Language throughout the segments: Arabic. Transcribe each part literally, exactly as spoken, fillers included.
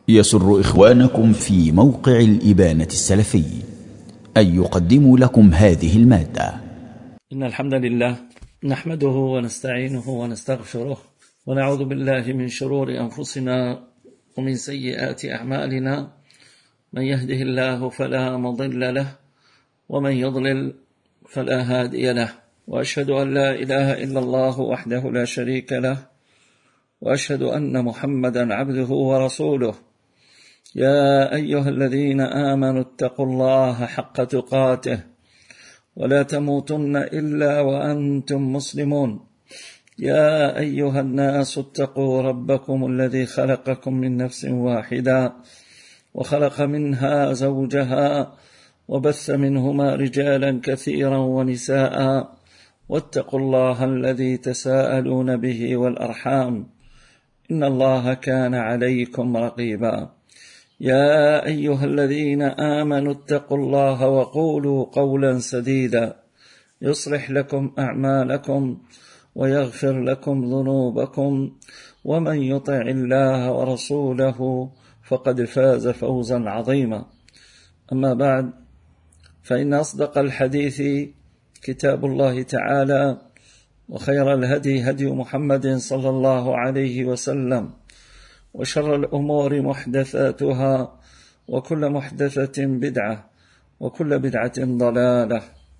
يسر إخوانكم في موقع الإبانة السلفي أن يقدموا لكم هذه المادة. إن الحمد لله نحمده ونستعينه ونستغفره ونعوذ بالله من شرور أنفسنا ومن سيئات أعمالنا، من يهده الله فلا مضل له ومن يضلل فلا هادي له، وأشهد أن لا إله إلا الله وحده لا شريك له، وأشهد أن محمدا عبده ورسوله. يا أيها الذين آمنوا اتقوا الله حق تقاته ولا تموتن إلا وأنتم مسلمون. يا أيها الناس اتقوا ربكم الذي خلقكم من نفس واحدة وخلق منها زوجها وبث منهما رجالا كثيرا ونساء، واتقوا الله الذي تساءلون به والأرحام إن الله كان عليكم رقيبا. يا أيها الذين آمنوا اتقوا الله وقولوا قولا سديدا يصلح لكم أعمالكم ويغفر لكم ذنوبكم، ومن يطع الله ورسوله فقد فاز فوزا عظيما. أما بعد، فإن أصدق الحديث كتاب الله تعالى، وخير الهدي هدي محمد صلى الله عليه وسلم، وشر الأمور محدثاتها، وكل محدثة بدعة، وكل بدعة ضلالة.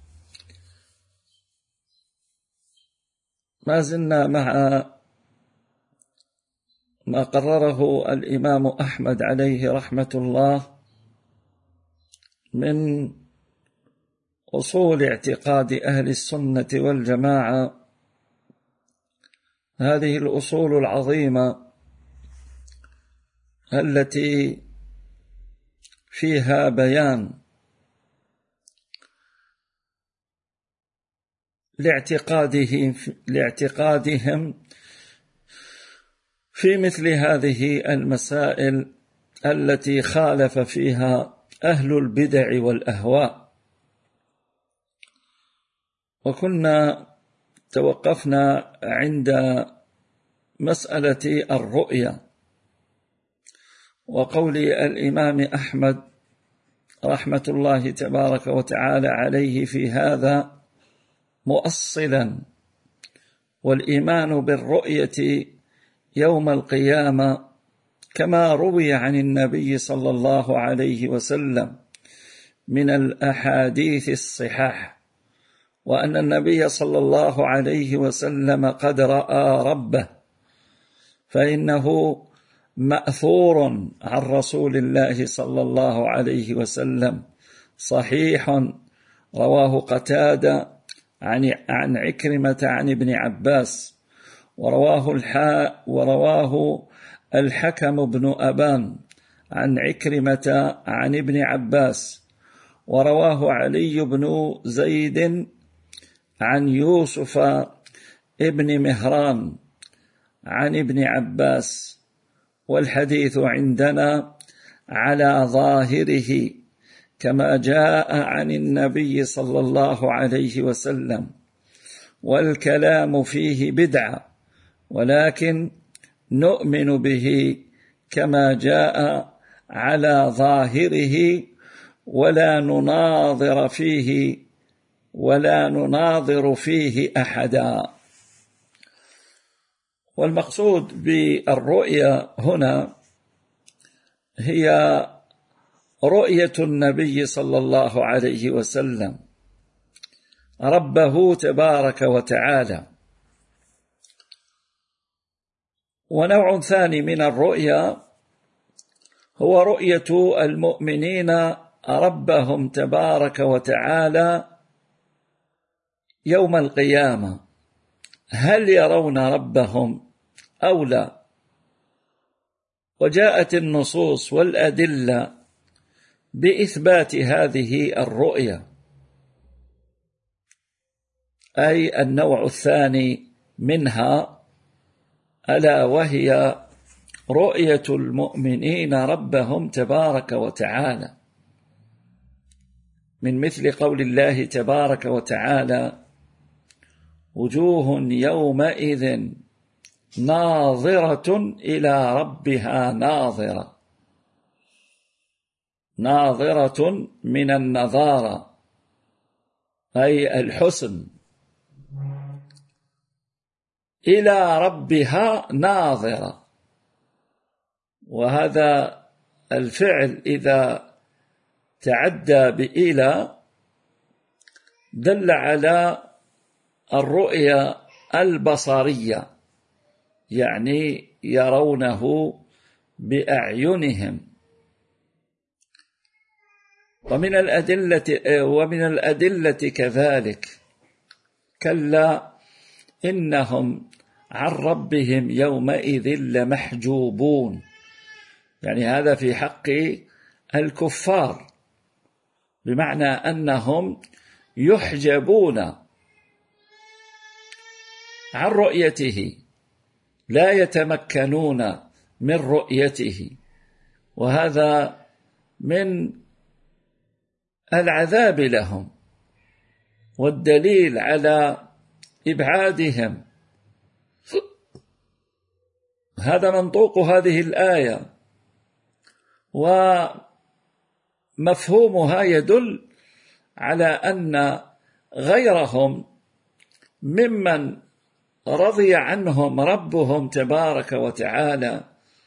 ما زلنا مع ما قرره الإمام أحمد عليه رحمة الله من أصول اعتقاد أهل السنة والجماعة. هذه الأصول العظيمة التي فيها بيان لاعتقادهم لاعتقادهم في مثل هذه المسائل التي خالف فيها أهل البدع والأهواء. وكنا توقفنا عند مسألة الرؤية، وقول الإمام أحمد رحمة الله تبارك وتعالى عليه في هذا مؤصلا: والإيمان بالرؤية يوم القيامة كما روي عن النبي صلى الله عليه وسلم من الأحاديث الصحاح، وأن النبي صلى الله عليه وسلم قد رأى ربه، فإنه مأثور عن رسول الله صلى الله عليه وسلم صحيح، رواه قتادة عن عن عكرمة عن ابن عباس، ورواه الحاء ورواه الحكم بن أبان عن عكرمة عن ابن عباس، ورواه علي بن زيد عن يوسف ابن مهران عن ابن عباس. والحديث عندنا على ظاهره كما جاء عن النبي صلى الله عليه وسلم، والكلام فيه بدعة، ولكن نؤمن به كما جاء على ظاهره، ولا نناظر فيه ولا نناظر فيه أحدا. والمقصود بالرؤيا هنا هي رؤية النبي صلى الله عليه وسلم ربه تبارك وتعالى. ونوع ثاني من الرؤيا هو رؤية المؤمنين ربهم تبارك وتعالى يوم القيامة، هل يرون ربهم أو لا؟ وجاءت النصوص والأدلة بإثبات هذه الرؤية، أي النوع الثاني منها، ألا وهي رؤية المؤمنين ربهم تبارك وتعالى، من مثل قول الله تبارك وتعالى: وجوه يومئذ ناظرة إلى ربها ناظرة. ناظرة من النظارة أي الحسن، إلى ربها ناظرة. وهذا الفعل إذا تعدى بإلى دل على الرؤية البصرية، يعني يرونه بأعينهم. ومن الأدلة ومن الأدلة كذلك كلا إنهم عن ربهم يومئذ لمحجوبون، يعني هذا في حق الكفار، بمعنى أنهم يحجبون عن رؤيته، لا يتمكنون من رؤيته، وهذا من العذاب لهم والدليل على إبعادهم. هذا منطوق هذه الآية، ومفهومها يدل على أن غيرهم ممن رضي عنهم ربهم تبارك وتعالى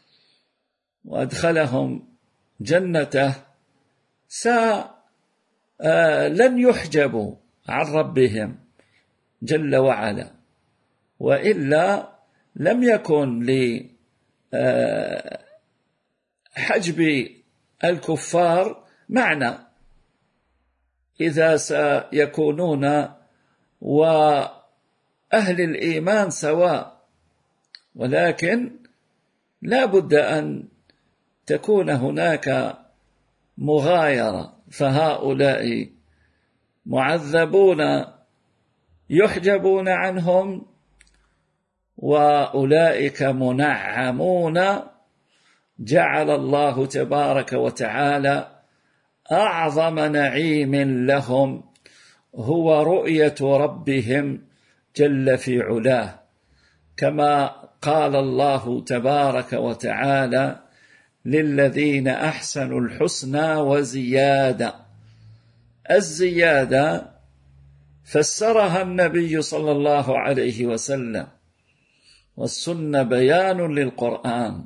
وأدخلهم جنته لن يحجبوا عن ربهم جل وعلا، وإلا لم يكن لحجب الكفار معنى إذا سيكونون وأهل الإيمان سواء، ولكن لا بد أن تكون هناك مغايرة، فهؤلاء معذبون يحجبون عنهم، وأولئك منعمون جعل الله تبارك وتعالى أعظم نعيم لهم هو رؤية ربهم جل في علاه، كما قال الله تبارك وتعالى للذين أحسنوا الحسنى وزيادة. الزيادة فسرها النبي صلى الله عليه وسلم، والسنة بيان للقرآن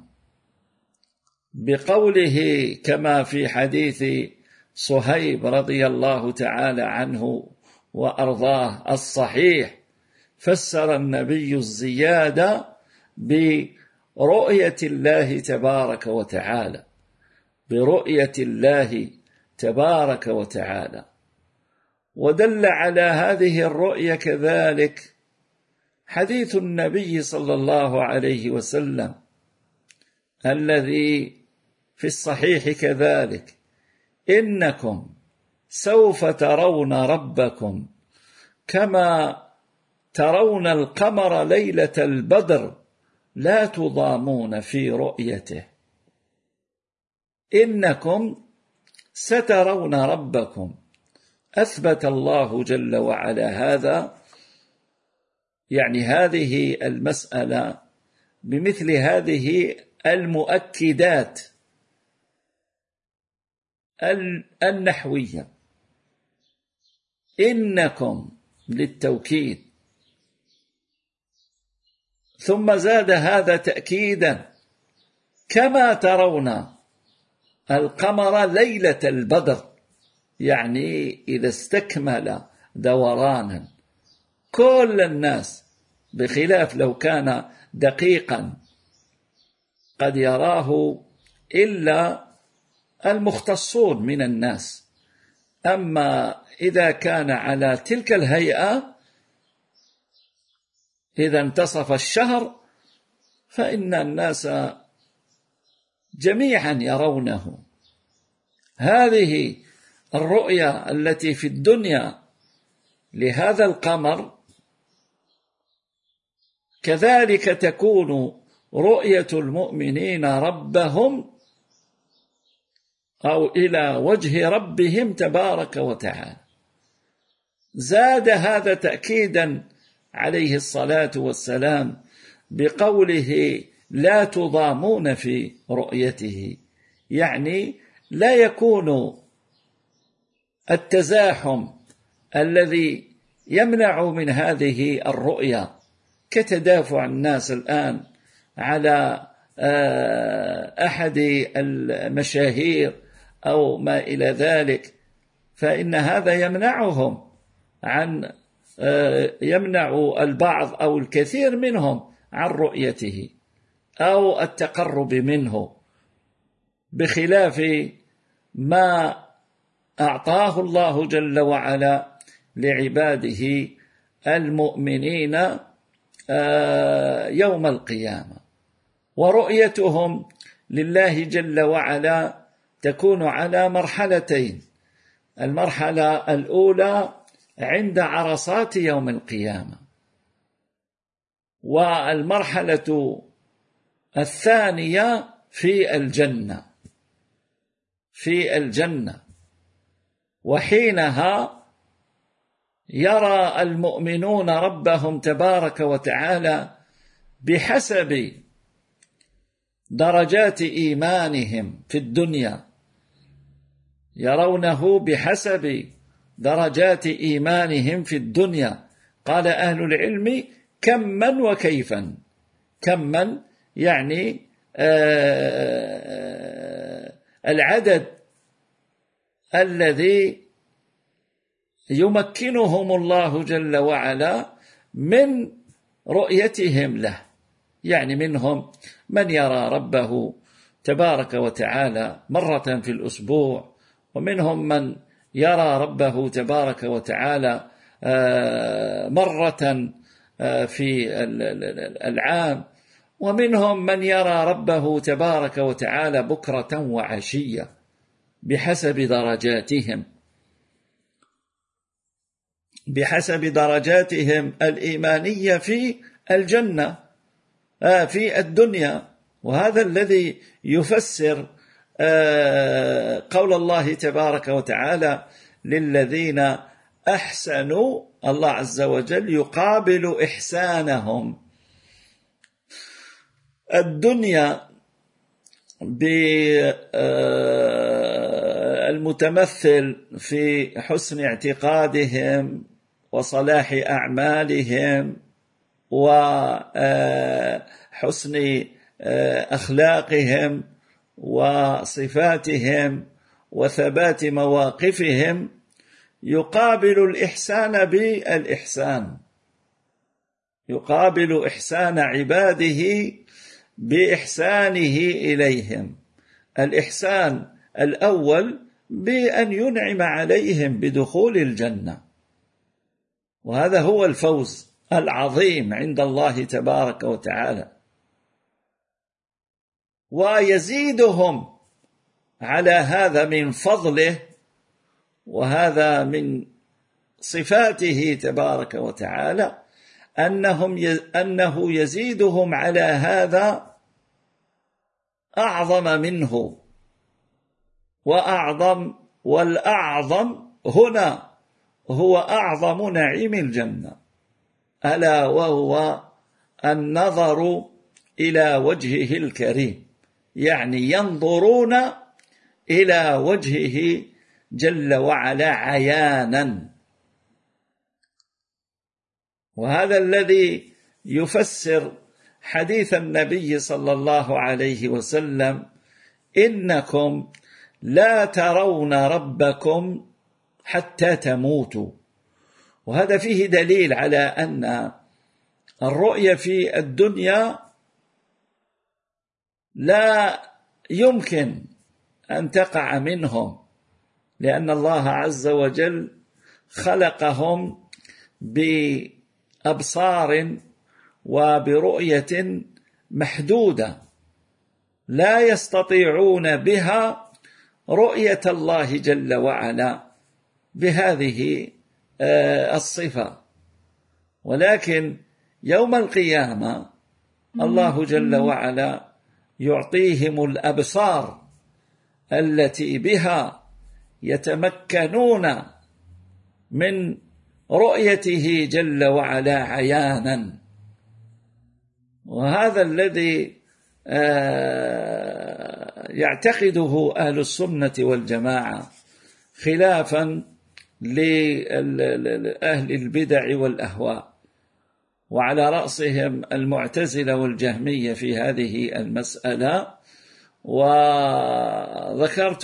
بقوله كما في حديث صهيب رضي الله تعالى عنه وأرضاه الصحيح، فسر النبي الزيادة برؤية الله تبارك وتعالى، برؤية الله تبارك وتعالى. ودل على هذه الرؤية كذلك حديث النبي صلى الله عليه وسلم الذي في الصحيح كذلك: إنكم سوف ترون ربكم كما ترون القمر ليلة البدر لا تضامون في رؤيته. إنكم سترون ربكم، أثبت الله جل وعلا هذا، يعني هذه المسألة بمثل هذه المؤكدات النحوية. إنكم للتوكيد، ثم زاد هذا تأكيدا: كما ترون القمر ليلة البدر، يعني إذا استكمل دورانا كل الناس، بخلاف لو كان دقيقا قد يراه إلا المختصون من الناس. أما إذا كان على تلك الهيئة إذا انتصف الشهر فإن الناس جميعا يرونه. هذه الرؤية التي في الدنيا لهذا القمر كذلك تكون رؤية المؤمنين ربهم أو إلى وجه ربهم تبارك وتعالى. زاد هذا تأكيدا عليه الصلاة والسلام بقوله: لا تضامون في رؤيته، يعني لا يكون التزاحم الذي يمنع من هذه الرؤيا كتدافع الناس الآن على أحد المشاهير أو ما إلى ذلك، فإن هذا يمنعهم عن يمنع البعض أو الكثير منهم عن رؤيته أو التقرب منه، بخلاف ما أعطاه الله جل وعلا لعباده المؤمنين يوم القيامة. ورؤيتهم لله جل وعلا تكون على مرحلتين: المرحلة الأولى عند عرصات يوم القيامة، والمرحلة الثانية في الجنة في الجنة وحينها يرى المؤمنون ربهم تبارك وتعالى بحسب درجات إيمانهم في الدنيا، يرونه بحسب درجات إيمانهم في الدنيا. قال أهل العلم: كما وكيفا. كما يعني آه العدد الذي يمكنهم الله جل وعلا من رؤيتهم له، يعني منهم من يرى ربه تبارك وتعالى مرة في الأسبوع، ومنهم من يرى ربه تبارك وتعالى مرة في العام، ومنهم من يرى ربه تبارك وتعالى بكرة وعشية بحسب درجاتهم بحسب درجاتهم الإيمانية في الجنة في الدنيا. وهذا الذي يفسر قول الله تبارك وتعالى: للذين أحسنوا، الله عز وجل يقابل إحسانهم الدنيا بالمتمثل في حسن اعتقادهم وصلاح أعمالهم وحسن أخلاقهم وصفاتهم وثبات مواقفهم، يقابل الإحسان بالإحسان، يقابل إحسان عباده بإحسانه إليهم. الإحسان الأول بأن ينعم عليهم بدخول الجنة، وهذا هو الفوز العظيم عند الله تبارك وتعالى، ويزيدهم على هذا من فضله، وهذا من صفاته تبارك وتعالى، أنهم أنه يزيدهم على هذا أعظم منه وأعظم، والأعظم هنا هو أعظم نعيم الجنة، ألا وهو النظر إلى وجهه الكريم، يعني ينظرون إلى وجهه جل وعلا عيانا. وهذا الذي يفسر حديث النبي صلى الله عليه وسلم: إنكم لا ترون ربكم حتى تموتوا. وهذا فيه دليل على أن الرؤية في الدنيا لا يمكن أن تقع منهم، لأن الله عز وجل خلقهم بأبصار وبرؤية محدودة لا يستطيعون بها رؤية الله جل وعلا بهذه الصفة. ولكن يوم القيامة الله جل وعلا يعطيهم الأبصار التي بها يتمكنون من رؤيته جل وعلا عيانا. وهذا الذي يعتقده أهل السنة والجماعة خلافا لأهل البدع والأهواء، وعلى رأسهم المعتزلة والجهمية في هذه المسألة. وذكرت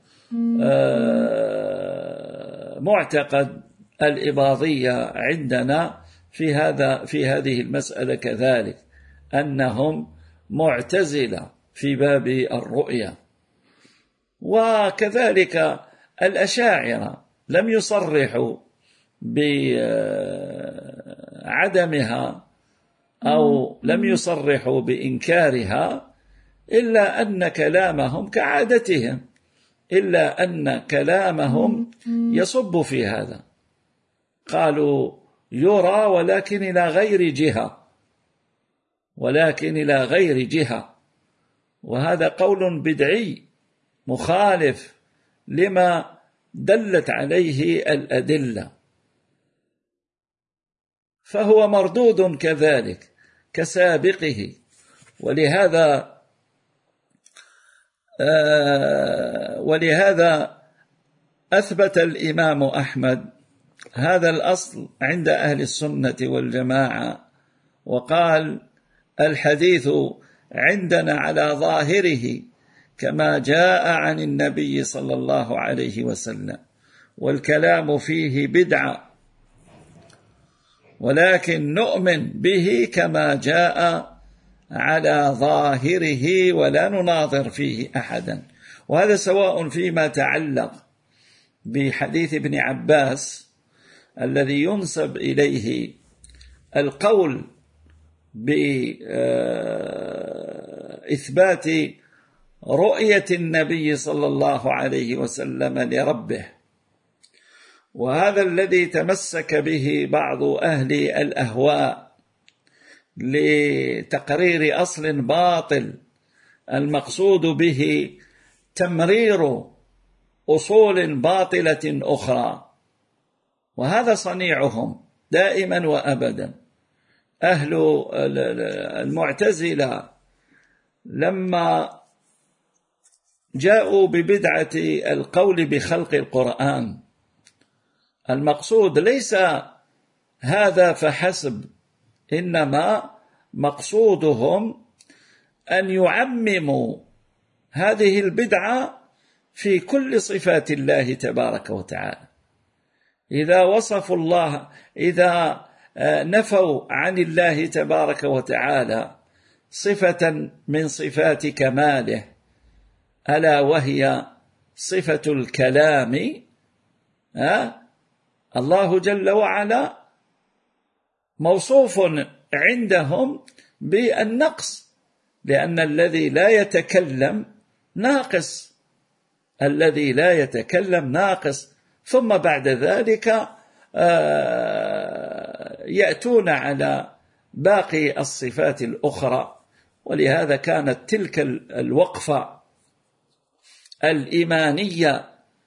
معتقد الإباضية عندنا في هذا في هذه المسألة كذلك، أنهم معتزلة في باب الرؤية. وكذلك الأشاعرة لم يصرحوا بعدمها أو لم يصرحوا بإنكارها، إلا أن كلامهم كعادتهم إلا أن كلامهم يصب في هذا. قالوا يرى ولكن إلى غير جهة، ولكن إلى غير جهة، وهذا قول بدعي مخالف لما دلت عليه الأدلة، فهو مردود كذلك كسابقه. ولهذا آه ولهذا أثبت الإمام أحمد هذا الأصل عند أهل السنة والجماعة، وقال الحديث عندنا على ظاهره كما جاء عن النبي صلى الله عليه وسلم، والكلام فيه بدعة، ولكن نؤمن به كما جاء على ظاهره ولا نناظر فيه أحدا. وهذا سواء فيما تعلق بحديث ابن عباس الذي ينسب إليه القول بإثبات رؤية النبي صلى الله عليه وسلم لربه، وهذا الذي تمسك به بعض أهل الأهواء لتقرير أصل باطل المقصود به تمرير أصول باطلة أخرى، وهذا صنيعهم دائما وأبدا. أهل المعتزلة لما جاءوا ببدعة القول بخلق القرآن، المقصود ليس هذا فحسب، إنما مقصودهم أن يعمموا هذه البدعة في كل صفات الله تبارك وتعالى. إذا وصفوا الله، إذا نفوا عن الله تبارك وتعالى صفة من صفات كماله ألا وهي صفة الكلام، الله جل وعلا موصوف عندهم بالنقص، لأن الذي لا يتكلم ناقص، الذي لا يتكلم ناقص. ثم بعد ذلك يأتون على باقي الصفات الأخرى. ولهذا كانت تلك الوقفة الإيمانية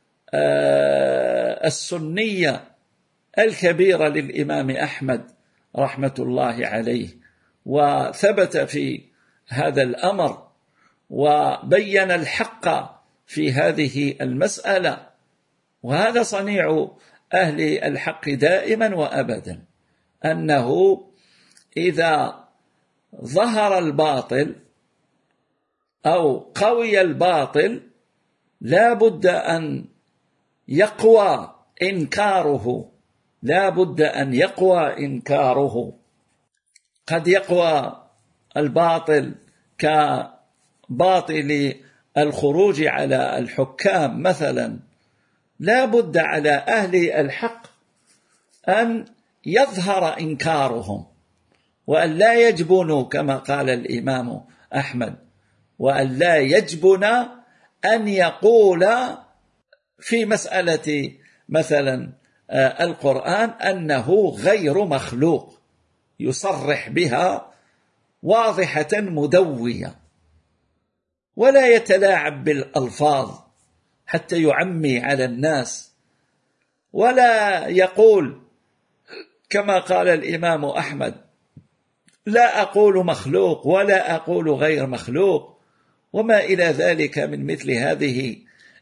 السنية الكبيرة للإمام أحمد رحمة الله عليه، وثبت في هذا الأمر وبين الحق في هذه المسألة. وهذا صنيع أهل الحق دائما وأبدا، أنه إذا ظهر الباطل أو قوي الباطل لا بد أن يقوى إنكاره، لا بد أن يقوى إنكاره. قد يقوى الباطل كباطل الخروج على الحكام مثلا، لا بد على أهل الحق أن يظهر إنكارهم، وأن لا يجبنوا كما قال الإمام أحمد، وأن لا يجبن أن يقول في مسألة مثلا القرآن أنه غير مخلوق، يصرح بها واضحة مدوية، ولا يتلاعب بالألفاظ حتى يعمي على الناس، ولا يقول كما قال الإمام أحمد لا أقول مخلوق ولا أقول غير مخلوق، وما إلى ذلك من مثل هذه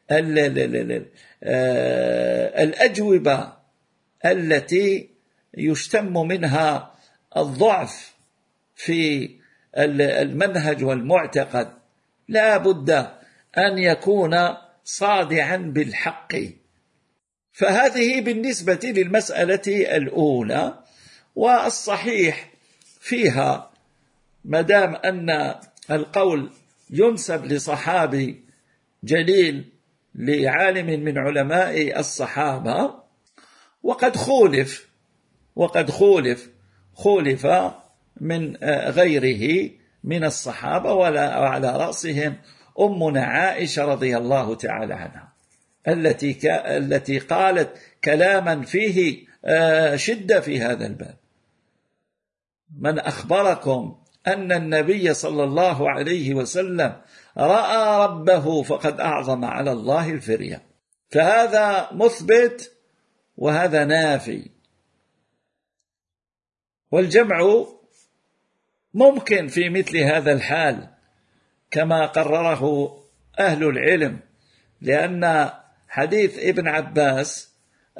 الأجوبة التي يشتم منها الضعف في المنهج والمعتقد. لا بد أن يكون صادعا بالحق. فهذه بالنسبة للمسألة الأولى. والصحيح فيها مدام أن القول ينسب لصحابي جليل لعالم من علماء الصحابة، وقد خولف وقد خولف خولف من غيره من الصحابة، وعلى رأسهم أمنا عائشة رضي الله تعالى عنها، التي التي قالت كلاما فيه شدة في هذا الباب: من أخبركم أن النبي صلى الله عليه وسلم رأى ربه فقد أعظم على الله الفرية. فهذا مثبت وهذا نافي. والجمع ممكن في مثل هذا الحال كما قرره أهل العلم، لأن حديث ابن عباس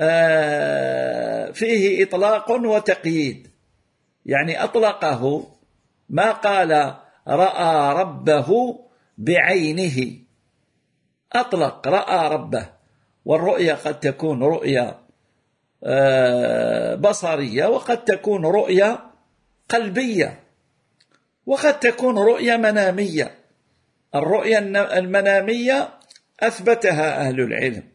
فيه إطلاق وتقييد، يعني أطلقه، ما قال رأى ربه بعينه، أطلق رأى ربه. والرؤية قد تكون رؤية بصرية، وقد تكون رؤية قلبية، وقد تكون رؤية منامية. الرؤية المنامية أثبتها أهل العلم.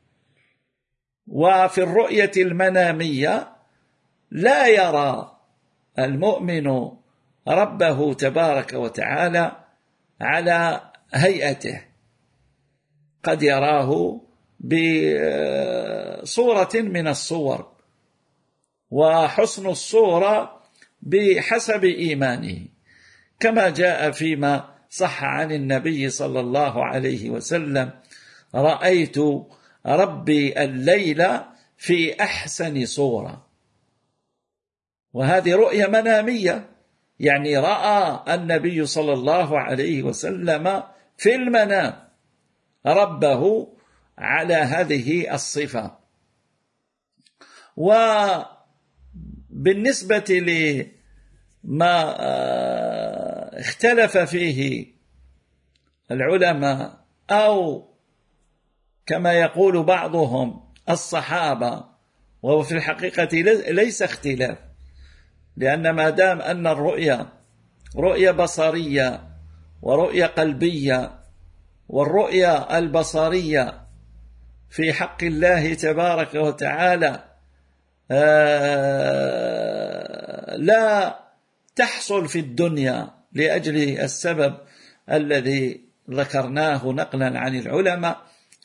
وفي الرؤية المنامية لا يرى المؤمن ربه تبارك وتعالى على هيئته، قد يراه بصورة من الصور، وحسن الصورة بحسب إيمانه، كما جاء فيما صح عن النبي صلى الله عليه وسلم: رأيت ربي الليل في أحسن صورة. وهذه رؤية منامية، يعني رأى النبي صلى الله عليه وسلم في المنام ربه على هذه الصفة. وبالنسبة لما اختلف فيه العلماء، أو كما يقول بعضهم الصحابة، وهو في الحقيقة ليس اختلاف، لأن ما دام أن الرؤية رؤية بصرية ورؤية قلبية، والرؤية البصرية في حق الله تبارك وتعالى لا تحصل في الدنيا لأجل السبب الذي ذكرناه نقلا عن العلماء،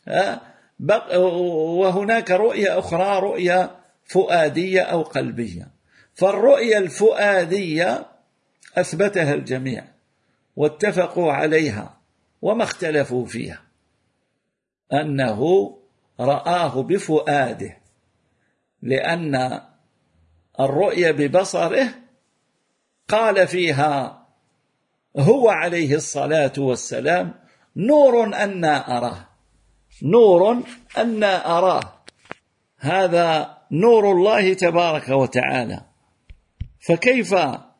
وهناك رؤية أخرى رؤية فؤادية أو قلبية. فالرؤية الفؤادية أثبتها الجميع واتفقوا عليها وما اختلفوا فيها، أنه رآه بفؤاده، لأن الرؤية ببصره قال فيها هو عليه الصلاة والسلام: نور أنا أراه، نور أنا أراه، هذا نور الله تبارك وتعالى. فكيف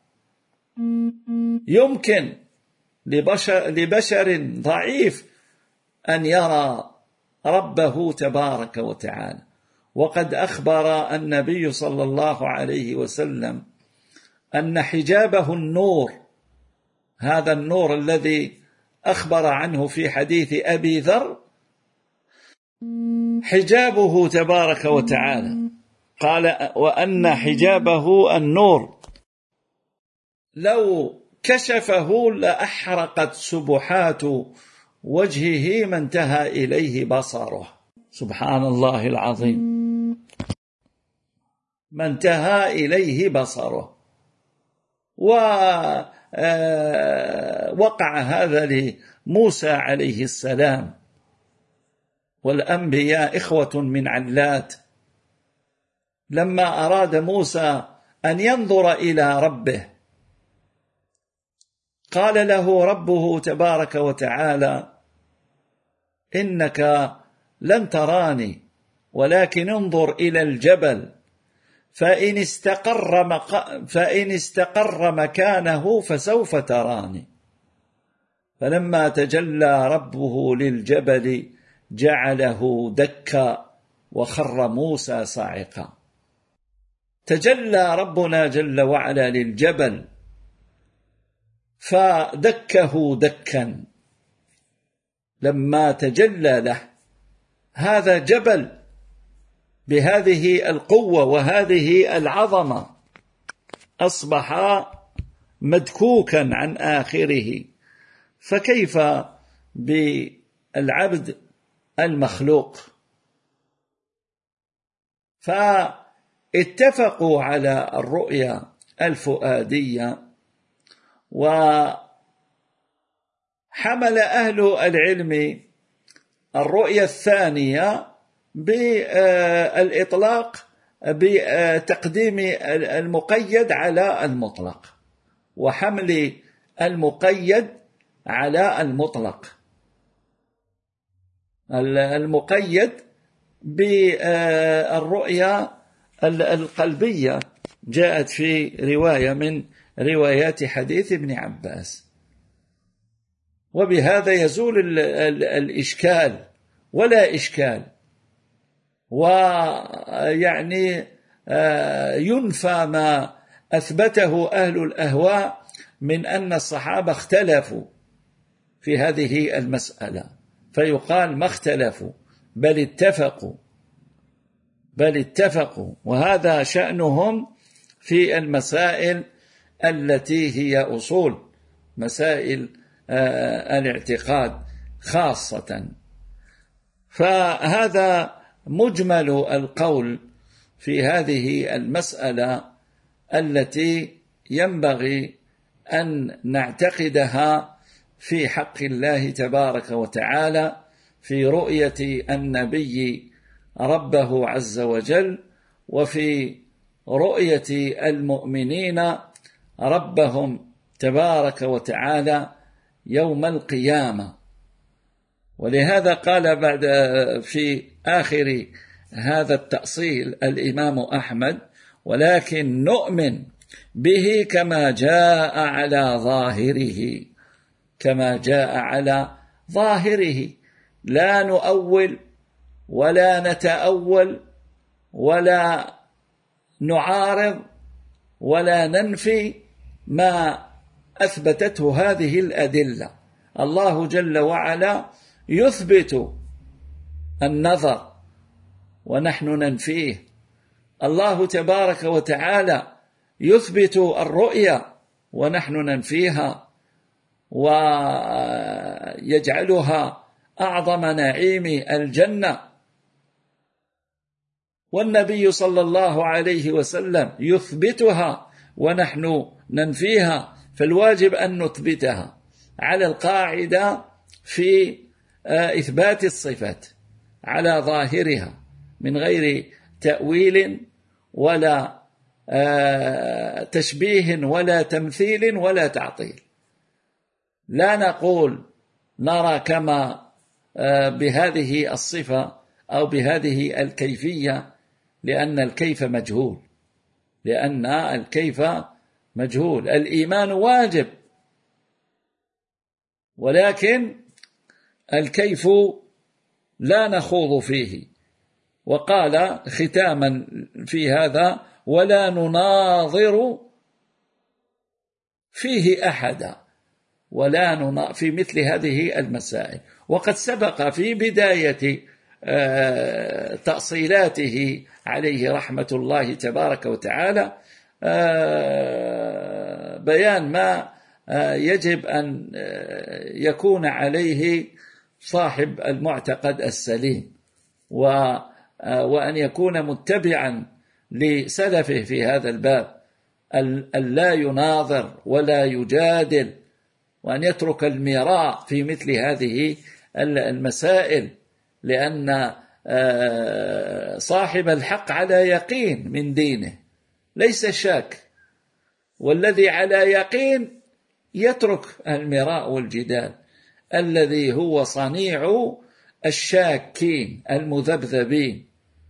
يمكن لبشر, لبشر ضعيف أن يرى ربه تبارك وتعالى؟ وقد أخبر النبي صلى الله عليه وسلم أن حجابه النور، هذا النور الذي أخبر عنه في حديث أبي ذر، حجابه تبارك وتعالى، قال: وأن حجابه النور، لو كشفه لأحرقت سبحات وجهه ما انتهى إليه بصره. سبحان الله العظيم، ما انتهى إليه بصره. ووقع هذا لموسى عليه السلام، والأنبياء إخوة من علات. لما أراد موسى أن ينظر إلى ربه قال له ربه تبارك وتعالى: إنك لن تراني ولكن انظر إلى الجبل فإن استقر, مق... فإن استقر مكانه فسوف تراني. فلما تجلى ربه للجبل جعله دكا وخر موسى صاعقا. تجلى ربنا جل وعلا للجبل فدكه دكا لما تجلى له. هذا جبل بهذه القوة وهذه العظمة أصبح مدكوكا عن آخره، فكيف بالعبد المخلوق؟ فاتفقوا على الرؤيا الفؤادية، وحمل أهل العلم الرؤيا الثانية بالإطلاق بتقديم المقيد على المطلق، وحمل المقيد على المطلق. المقيد بالرؤيا القلبية جاءت في رواية من روايات حديث ابن عباس، وبهذا يزول الإشكال ولا إشكال، ويعني ينفى ما أثبته أهل الأهواء من أن الصحابة اختلفوا في هذه المسألة، فيقال ما اختلفوا بل اتفقوا بل اتفقوا وهذا شأنهم في المسائل التي هي أصول مسائل الاعتقاد خاصة. فهذا مجمل القول في هذه المسألة التي ينبغي أن نعتقدها في حق الله تبارك وتعالى في رؤية النبي ربه عز وجل، وفي رؤية المؤمنين ربهم تبارك وتعالى يوم القيامة. ولهذا قال بعد في آخر هذا التأصيل الإمام أحمد: ولكن نؤمن به كما جاء على ظاهره، كما جاء على ظاهره، لا نؤول ولا نتأول ولا نعارض ولا ننفي ما أثبتته هذه الأدلة. الله جل وعلا يثبت النظر ونحن ننفيه، الله تبارك وتعالى يثبت الرؤيا ونحن ننفيها ويجعلها أعظم نعيم الجنة، والنبي صلى الله عليه وسلم يثبتها ونحن ننفيها، فالواجب أن نثبتها على القاعدة في إثبات الصفات على ظاهرها من غير تأويل ولا تشبيه ولا تمثيل ولا تعطيل. لا نقول نرى كما بهذه الصفة أو بهذه الكيفية، لأن الكيف مجهول، لأن الكيف مجهول. الإيمان واجب، ولكن الكيف لا نخوض فيه. وقال ختاما في هذا: ولا نناظر فيه أحدا، ولا نناظر في مثل هذه المسائل. وقد سبق في بداية تأصيلاته عليه رحمة الله تبارك وتعالى بيان ما يجب أن يكون عليه صاحب المعتقد السليم، وأن يكون متبعا لسلفه في هذا الباب، أن لا يناظر ولا يجادل، وأن يترك المراء في مثل هذه المسائل، لأن صاحب الحق على يقين من دينه ليس شاك، والذي على يقين يترك المراء والجدال الذي هو صنيع الشاكين المذبذبين،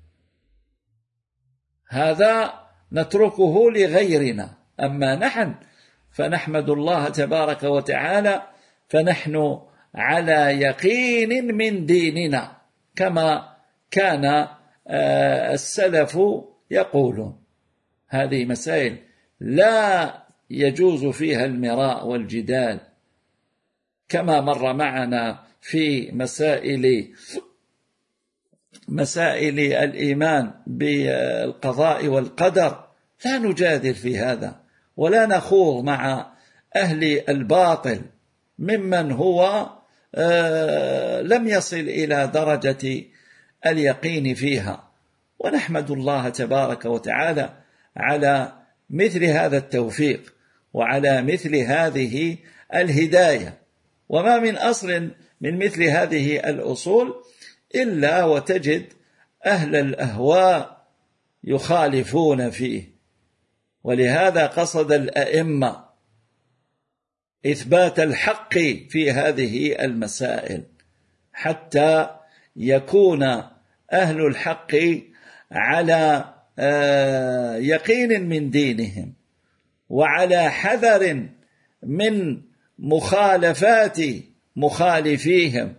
هذا نتركه لغيرنا. أما نحن فنحمد الله تبارك وتعالى، فنحن على يقين من ديننا كما كان السلف يقولون. هذه مسائل لا يجوز فيها المراء والجدال، كما مر معنا في مسائل مسائل الإيمان بالقضاء والقدر، لا نجادل في هذا ولا نخوض مع أهل الباطل ممن هو لم يصل إلى درجة اليقين فيها. ونحمد الله تبارك وتعالى على مثل هذا التوفيق وعلى مثل هذه الهداية. وما من أصل من مثل هذه الأصول إلا وتجد أهل الأهواء يخالفون فيه. ولهذا قصد الأئمة إثبات الحق في هذه المسائل حتى يكون أهل الحق على يقين من دينهم وعلى حذر من مخالفات مخالفيهم،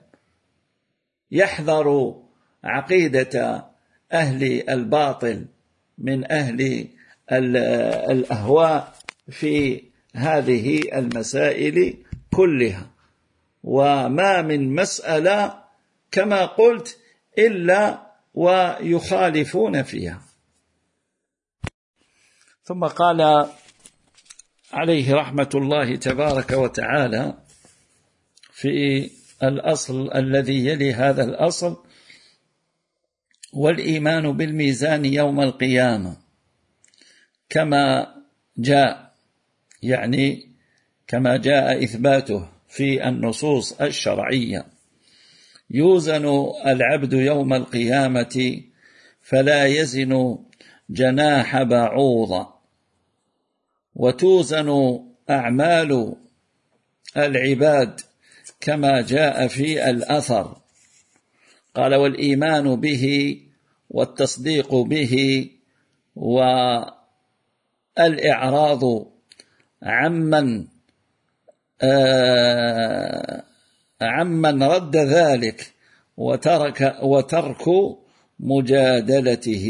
يحذر عقيدة أهل الباطل من أهل الأهواء في هذه المسائل كلها. وما من مسألة كما قلت إلا ويخالفون فيها. ثم قال عليه رحمة الله تبارك وتعالى في الأصل الذي يلي هذا الأصل: والإيمان بالميزان يوم القيامة كما جاء، يعني كما جاء إثباته في النصوص الشرعية. يوزن العبد يوم القيامة فلا يزن جناح بعوضة، وتوزن أعمال العباد كما جاء في الأثر. قال: والإيمان به والتصديق به والإعراض عمن آه عمن رد ذلك وترك وترك مجادلته.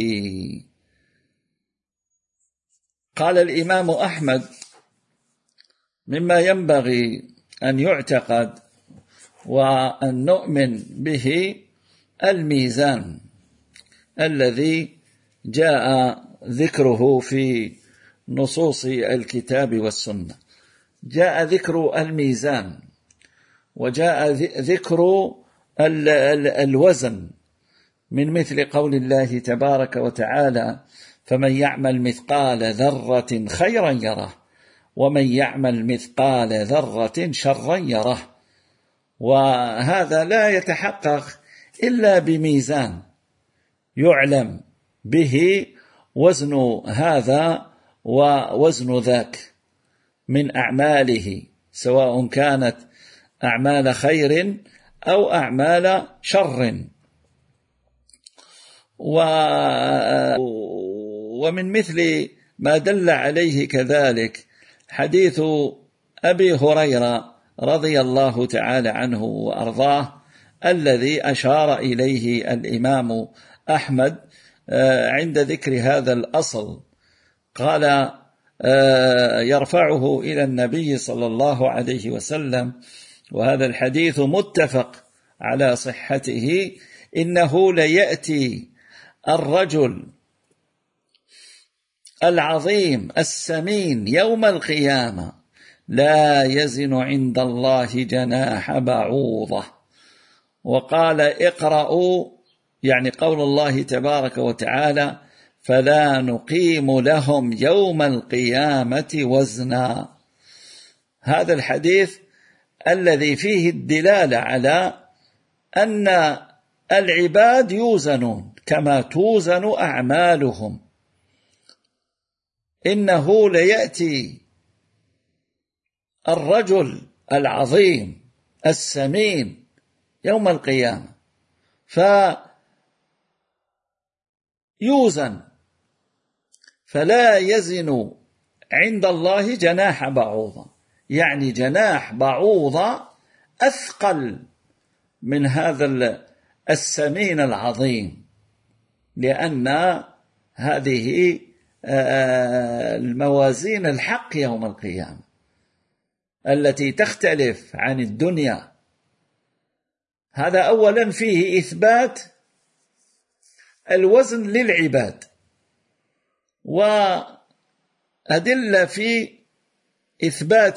قال الإمام أحمد: مما ينبغي أن يعتقد وأن نؤمن به الميزان الذي جاء ذكره في نصوص الكتاب والسنة. جاء ذكر الميزان وجاء ذكر الوزن من مثل قول الله تبارك وتعالى: فمن يعمل مثقال ذرة خيرا يره ومن يعمل مثقال ذرة شرا يره. وهذا لا يتحقق إلا بميزان يعلم به وزن هذا ووزن ذاك من أعماله، سواء كانت أعمال خير أو أعمال شر. ومن مثل ما دل عليه كذلك حديث أبي هريرة رضي الله تعالى عنه وأرضاه، الذي أشار إليه الإمام أحمد عند ذكر هذا الأصل. قال: يرفعه إلى النبي صلى الله عليه وسلم، وهذا الحديث متفق على صحته: إنه ليأتي الرجل العظيم السمين يوم القيامة لا يزن عند الله جناح بعوضة. وقال: اقرأوا، يعني قول الله تبارك وتعالى: فلا نقيم لهم يوم القيامة وزنا. هذا الحديث الذي فيه الدلالة على أن العباد يوزنون كما توزن أعمالهم. إنه ليأتي الرجل العظيم السمين يوم القيامة، فيوزن فلا يزن عند الله جناح بعوضة، يعني جناح بعوضة أثقل من هذا السمين العظيم، لأن هذه الموازين الحق يوم القيامة التي تختلف عن الدنيا. هذا أولا فيه إثبات الوزن للعباد، وأدلة في إثبات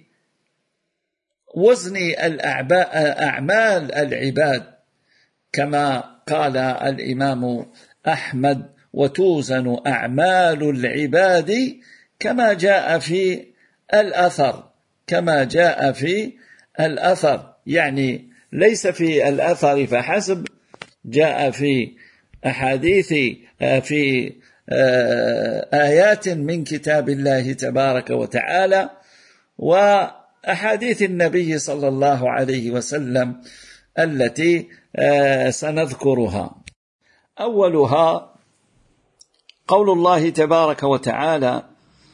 وزن أعمال العباد، كما قال الإمام أحمد: وتوزن أعمال العباد كما جاء في الأثر، كما جاء في الأثر، يعني ليس في الأثر فحسب، جاء في أحاديث، في آيات من كتاب الله تبارك وتعالى، وأحاديث النبي صلى الله عليه وسلم التي سنذكرها. أولها قول الله تبارك وتعالى: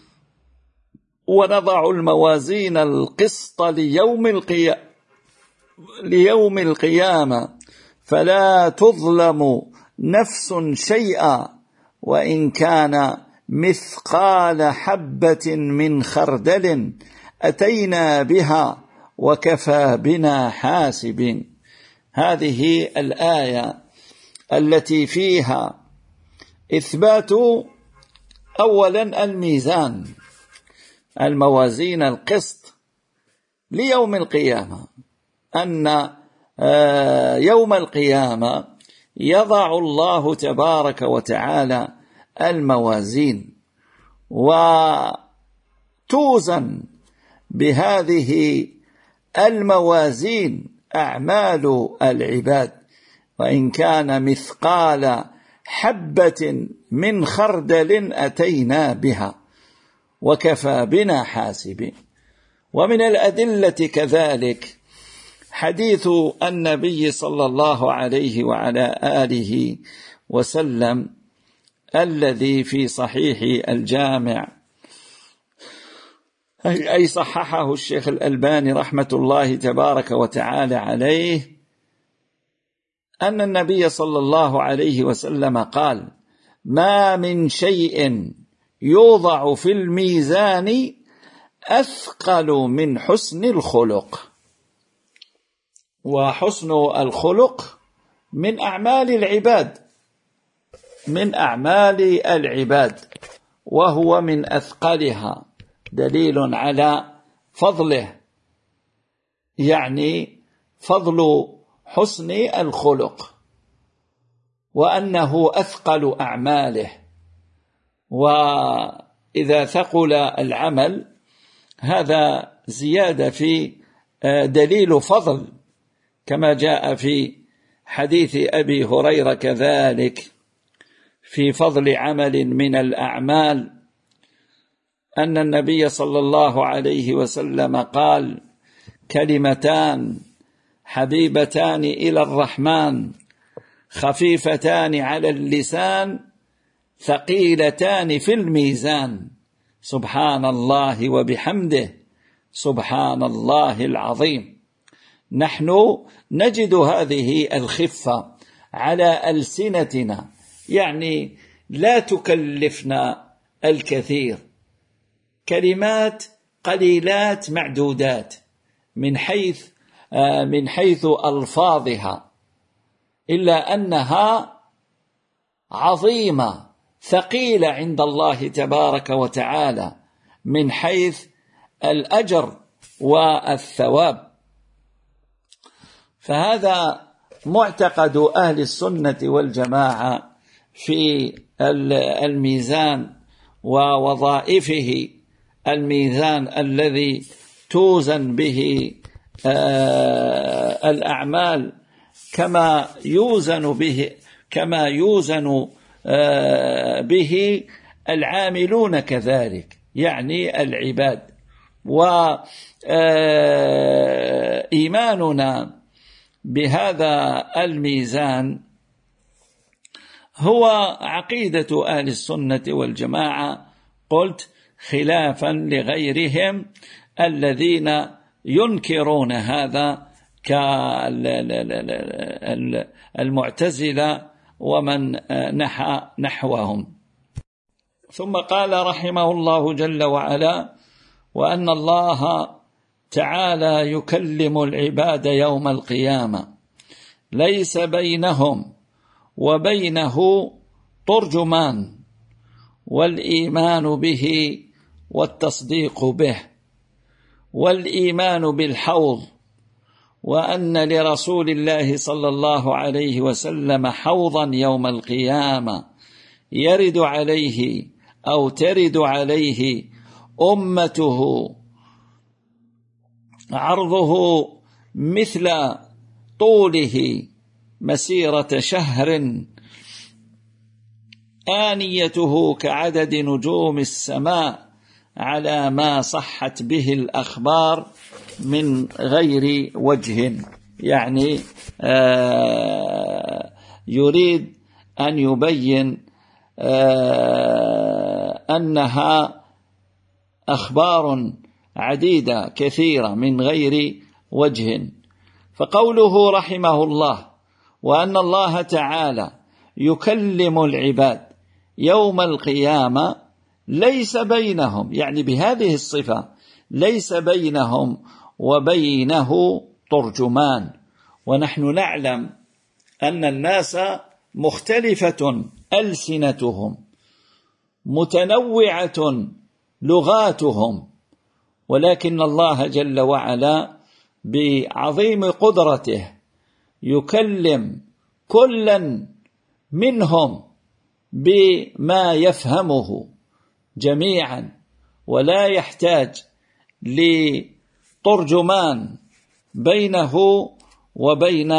ونضع الموازين القسط ليوم القيامة ليوم القيامة فلا تظلم نفس شيئا وإن كان مثقال حبة من خردل أتينا بها وكفى بنا حاسبين. هذه الآية التي فيها إثبات أولا الميزان، الموازين القسط ليوم القيامة، أن يوم القيامة يضع الله تبارك وتعالى الموازين، وتوزن بهذه الموازين أعمال العباد، وإن كان مثقال حبة من خردل أتينا بها وكفى بنا حاسبين. ومن الأدلة كذلك حديث النبي صلى الله عليه وعلى آله وسلم الذي في صحيح الجامع، أي صححه الشيخ الألباني رحمة الله تبارك وتعالى عليه، أن النبي صلى الله عليه وسلم قال: ما من شيء يوضع في الميزان أثقل من حسن الخلق. وحسن الخلق من أعمال العباد، من أعمال العباد، وهو من أثقلها، دليل على فضله، يعني فضل حسن الخلق، وأنه أثقل أعماله. وإذا ثقل العمل هذا زيادة في دليل فضل، كما جاء في حديث أبي هريرة كذلك في فضل عمل من الأعمال، أن النبي صلى الله عليه وسلم قال: كلمتان حبيبتان إلى الرحمن خفيفتان على اللسان ثقيلتان في الميزان، سبحان الله وبحمده سبحان الله العظيم. نحن نجد هذه الخفة على ألسنتنا، يعني لا تكلفنا الكثير، كلمات قليلات معدودات من حيث من حيث ألفاظها، إلا أنها عظيمة ثقيلة عند الله تبارك وتعالى من حيث الأجر والثواب. فهذا معتقد أهل السنة والجماعة في الميزان ووظائفه، الميزان الذي توزن به الأعمال كما يوزن به كما يوزن به العاملون كذلك، يعني العباد. وإيماننا بهذا الميزان هو عقيدة أهل السنة والجماعة، قلت خلافا لغيرهم الذين ينكرون هذا كالمعتزلة ومن نحى نحوهم. ثم قال رحمه الله جل وعلا: وأن الله تعالى يكلم العباد يوم القيامة ليس بينهم وبينه ترجمان، والإيمان به والتصديق به، والإيمان بالحوض، وأن لرسول الله صلى الله عليه وسلم حوضا يوم القيامة يرد عليه أو ترد عليه أمته عرضه مثل طوله مسيرة شهر، آنيته كعدد نجوم السماء، على ما صحت به الأخبار من غير وجه. يعني آه يريد أن يبين آه أنها أخبار عديدة كثيرة من غير وجه. فقوله رحمه الله: وأن الله تعالى يكلم العباد يوم القيامة ليس بينهم، يعني بهذه الصفة ليس بينهم وبينه ترجمان. ونحن نعلم أن الناس مختلفة ألسنتهم، متنوعة لغاتهم، ولكن الله جل وعلا بعظيم قدرته يكلم كلا منهم بما يفهمه جميعا، ولا يحتاج لترجمان بينه وبين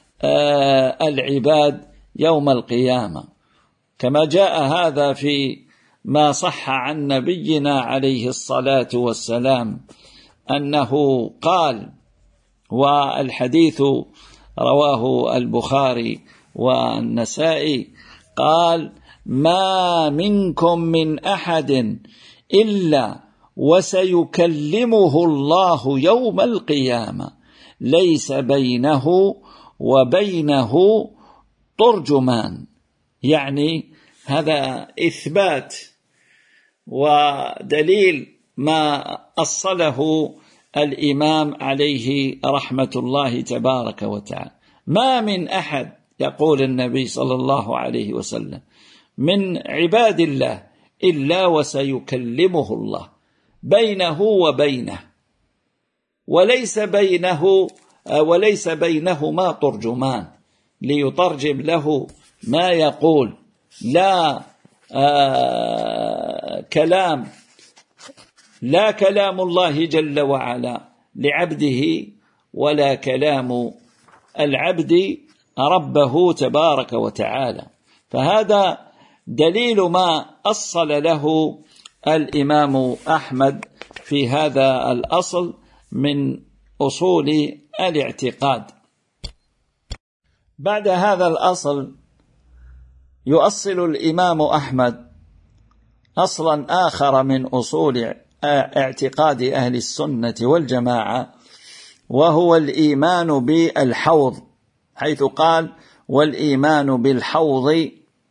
العباد يوم القيامة، كما جاء هذا في ما صح عن نبينا عليه الصلاة والسلام أنه قال، والحديث رواه البخاري والنسائي، قال: ما منكم من أحد إلا وسيكلمه الله يوم القيامة ليس بينه وبينه ترجمان. يعني هذا إثبات ودليل ما أصله الإمام عليه رحمة الله تبارك وتعالى. ما من أحد، يقول النبي صلى الله عليه وسلم، من عباد الله إلا وسيكلمه الله بينه وبينه، وليس بينه وليس بينهما ترجمان ليترجم له ما يقول، لا آه كلام لا كلام الله جل وعلا لعبده، ولا كلام العبد ربه تبارك وتعالى. فهذا دليل ما أصل له الإمام أحمد في هذا الأصل من أصول الاعتقاد. بعد هذا الأصل يؤصل الإمام أحمد أصلا آخر من أصول اعتقاد أهل السنة والجماعة، وهو الإيمان بالحوض، حيث قال: والإيمان بالحوض،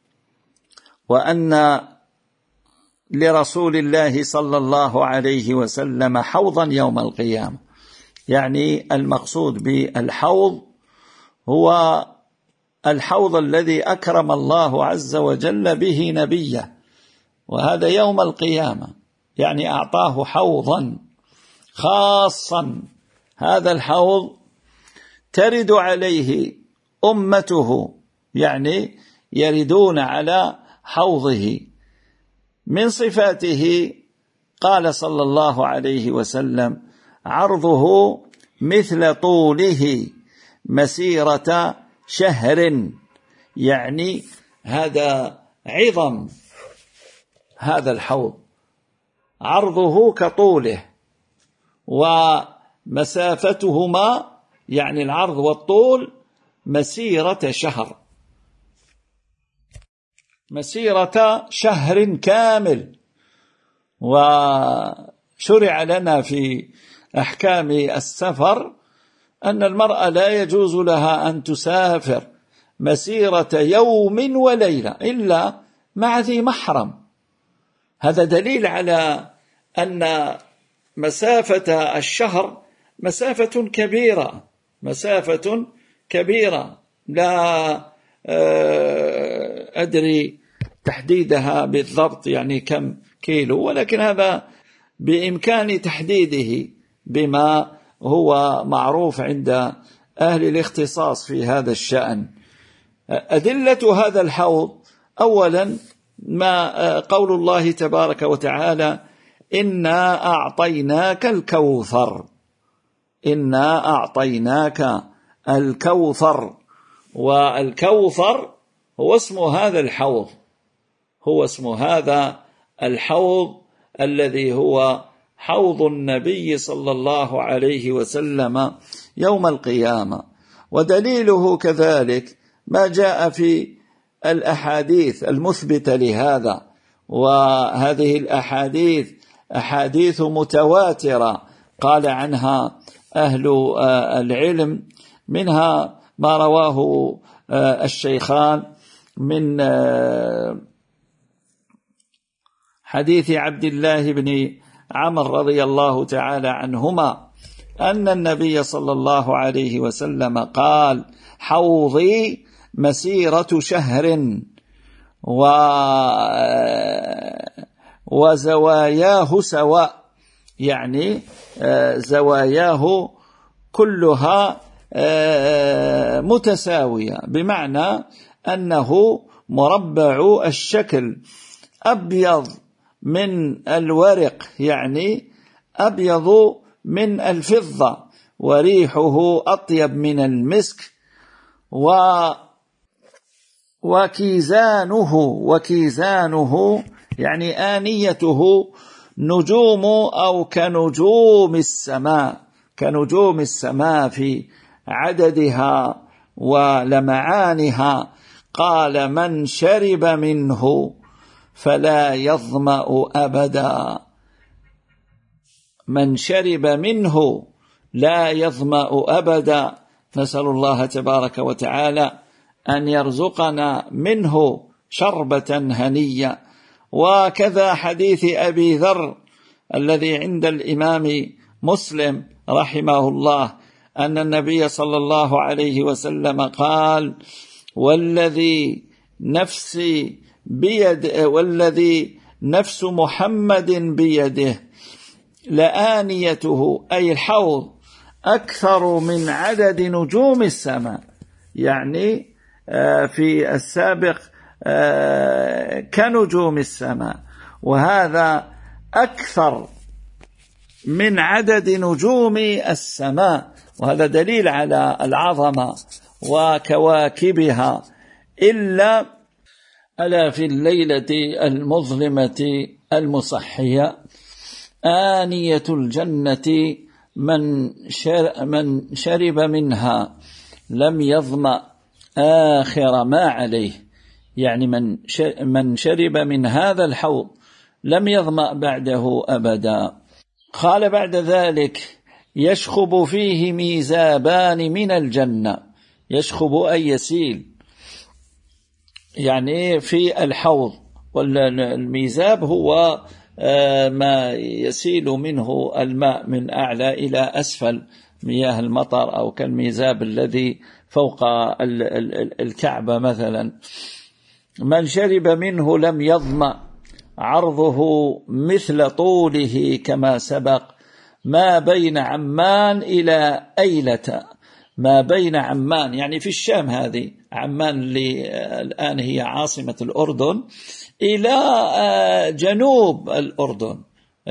وأن لرسول الله صلى الله عليه وسلم حوضا يوم القيامة. يعني المقصود بالحوض هو الحوض الذي أكرم الله عز وجل به نبيه، وهذا يوم القيامة، يعني أعطاه حوضا خاصا. هذا الحوض ترد عليه أمته، يعني يردون على حوضه. من صفاته قال صلى الله عليه وسلم: عرضه مثل طوله مسيرة شهر. يعني هذا عظم هذا الحوض، عرضه كطوله، ومسافتهما يعني العرض والطول مسيرة شهر، مسيرة شهر كامل. وشرع لنا في أحكام السفر أن المرأة لا يجوز لها أن تسافر مسيرة يوم وليلة إلا مع ذي محرم. هذا دليل على أن مسافة الشهر مسافة كبيرة، مسافة كبيرة لا أدري تحديدها بالضبط يعني كم كيلو، ولكن هذا بإمكان تحديده بما هو معروف عند أهل الاختصاص في هذا الشأن. أدلة هذا الحوض أولا ما قول الله تبارك وتعالى إنا أعطيناك الكوثر، إنا أعطيناك الكوثر، والكوثر هو اسم هذا الحوض، هو اسم هذا الحوض الذي هو حوض النبي صلى الله عليه وسلم يوم القيامة. ودليله كذلك ما جاء في الأحاديث المثبتة لهذا، وهذه الأحاديث أحاديث متواترة قال عنها أهل العلم، منها ما رواه الشيخان من حديث عبد الله بن عمر رضي الله تعالى عنهما أن النبي صلى الله عليه وسلم قال حوضي مسيرة شهر وزواياه سواء، يعني زواياه كلها متساوية، بمعنى أنه مربع الشكل أبيض من الورق، يعني أبيض من الفضة، وريحه أطيب من المسك، و وكيزانه وكيزانه يعني آنيته نجوم أو كنجوم السماء، كنجوم السماء في عددها ولمعانها. قال من شرب منه فلا يظمأ أبدا، من شرب منه لا يظمأ أبدا. نسأل الله تبارك وتعالى أن يرزقنا منه شربة هنية. وكذا حديث أبي ذر الذي عند الإمام مسلم رحمه الله أن النبي صلى الله عليه وسلم قال والذي نفسي بيد والذي نفس محمد بيده لآنيته أي الحوض أكثر من عدد نجوم السماء، يعني في السابق كنجوم السماء، وهذا أكثر من عدد نجوم السماء، وهذا دليل على العظمة وكواكبها. إلا ألا في الليلة المظلمة المصحية آنية الجنة من من شرب منها لم يظمأ آخر ما عليه، يعني من من شرب من هذا الحوض لم يظمأ بعده أبدا. قال بعد ذلك يشخب فيه ميزابان من الجنة، يشخب أي يسيل يعني في الحوض، والميزاب هو ما يسيل منه الماء من أعلى إلى أسفل، مياه المطر، أو كالميزاب الذي فوق الكعبة مثلا. من شرب منه لم يظمأ، عرضه مثل طوله كما سبق، ما بين عمان إلى أيلة، ما بين عمان يعني في الشام، هذه عمان اللي الآن هي عاصمة الأردن، إلى جنوب الأردن.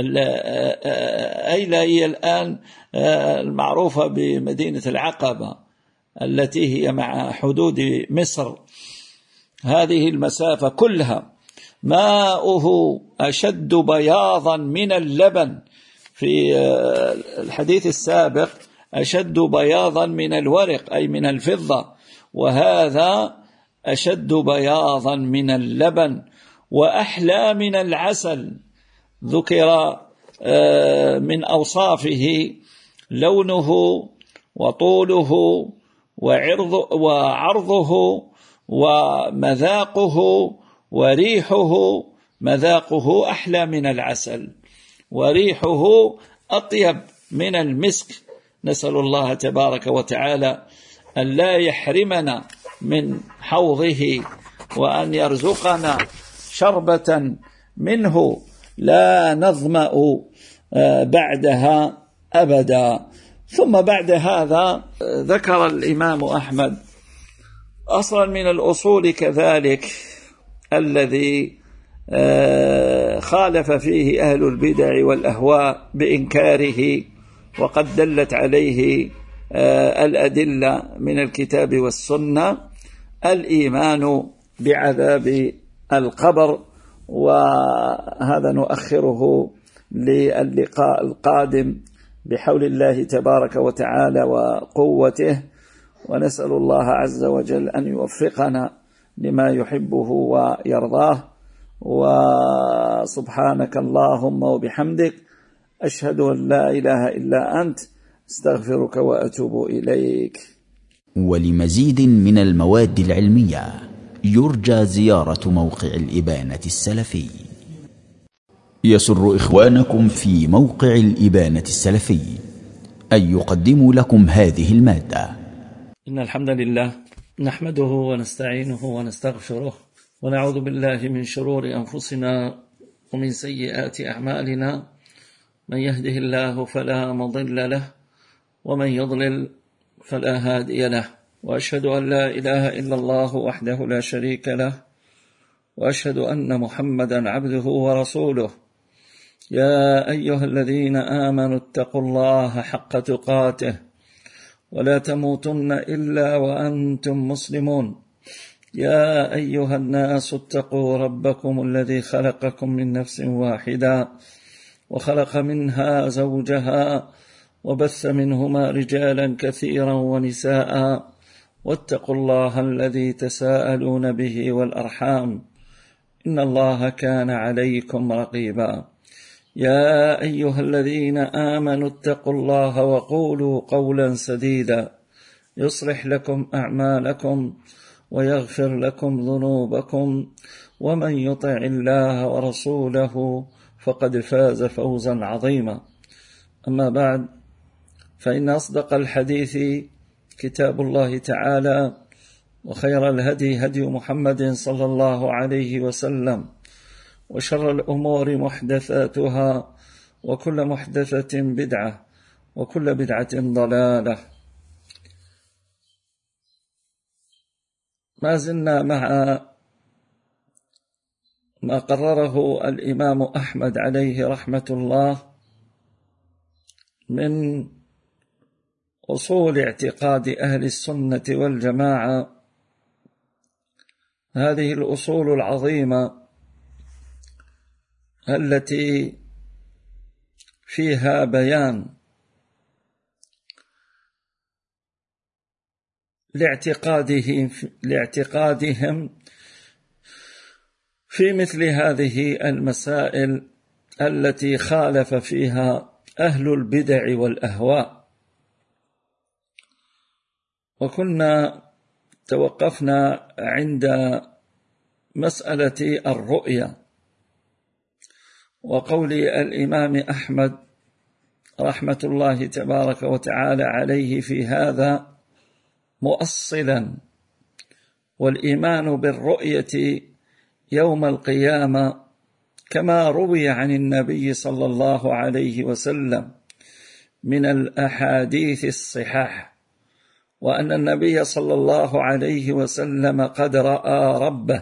أيلة هي الآن المعروفة بمدينة العقبة التي هي مع حدود مصر. هذه المسافة كلها ماؤه أشد بياضا من اللبن، في الحديث السابق أشد بياضا من الورق أي من الفضة، وهذا أشد بياضا من اللبن وأحلى من العسل. ذكر من أوصافه لونه وطوله وعرضه ومذاقه وريحه. مذاقه أحلى من العسل وريحه أطيب من المسك. نسأل الله تبارك وتعالى أن لا يحرمنا من حوضه، وأن يرزقنا شربة منه لا نظمأ بعدها أبدا. ثم بعد هذا ذكر الإمام أحمد أصلا من الأصول كذلك الذي خالف فيه أهل البدع والأهواء بإنكاره، وقد دلت عليه الأدلة من الكتاب والسنة، الإيمان بعذاب القبر. وهذا نؤخره للقاء القادم بحول الله تبارك وتعالى وقوته، ونسأل الله عز وجل أن يوفقنا لما يحبه ويرضاه. وسبحانك اللهم وبحمدك، أشهد أن لا إله إلا أنت، استغفرك وأتوب إليك. ولمزيد من المواد العلمية يرجى زيارة موقع الإبانة السلفي. يسر إخوانكم في موقع الإبانة السلفي أن يقدموا لكم هذه المادة. إن الحمد لله نحمده ونستعينه ونستغفره، ونعوذ بالله من شرور أنفسنا ومن سيئات أعمالنا. من يهده الله فلا مضل له، ومن يضلل فلا هادي له. وأشهد أن لا إله إلا الله وحده لا شريك له، وأشهد أن محمدا عبده ورسوله. يا أيها الذين آمنوا اتقوا الله حق تقاته ولا تموتن إلا وأنتم مسلمون. يا أيها الناس اتقوا ربكم الذي خلقكم من نفس واحدة وخلق منها زوجها وبث منهما رجالا كثيرا ونساء، واتقوا الله الذي تساءلون به والأرحام، إن الله كان عليكم رقيبا. يا أيها الذين آمنوا اتقوا الله وقولوا قولا سديدا يصلح لكم أعمالكم ويغفر لكم ذنوبكم، ومن يطع الله ورسوله فقد فاز فوزا عظيما. أما بعد، فإن أصدق الحديث كتاب الله تعالى، وخير الهدي هدي محمد صلى الله عليه وسلم، وشر الأمور محدثاتها، وكل محدثة بدعة، وكل بدعة ضلالة. ما زلنا مع ما قرره الإمام أحمد عليه رحمة الله من أصول اعتقاد أهل السنة والجماعة. هذه الأصول العظيمة التي فيها بيان لاعتقادهم لاعتقادهم في مثل هذه المسائل التي خالف فيها أهل البدع والأهواء. وكنا توقفنا عند مسألة الرؤية، وقول الإمام أحمد رحمة الله تبارك وتعالى عليه في هذا مؤصلا: والإيمان بالرؤية يوم القيامة كما روي عن النبي صلى الله عليه وسلم من الأحاديث الصحاح، وأن النبي صلى الله عليه وسلم قد رأى ربه،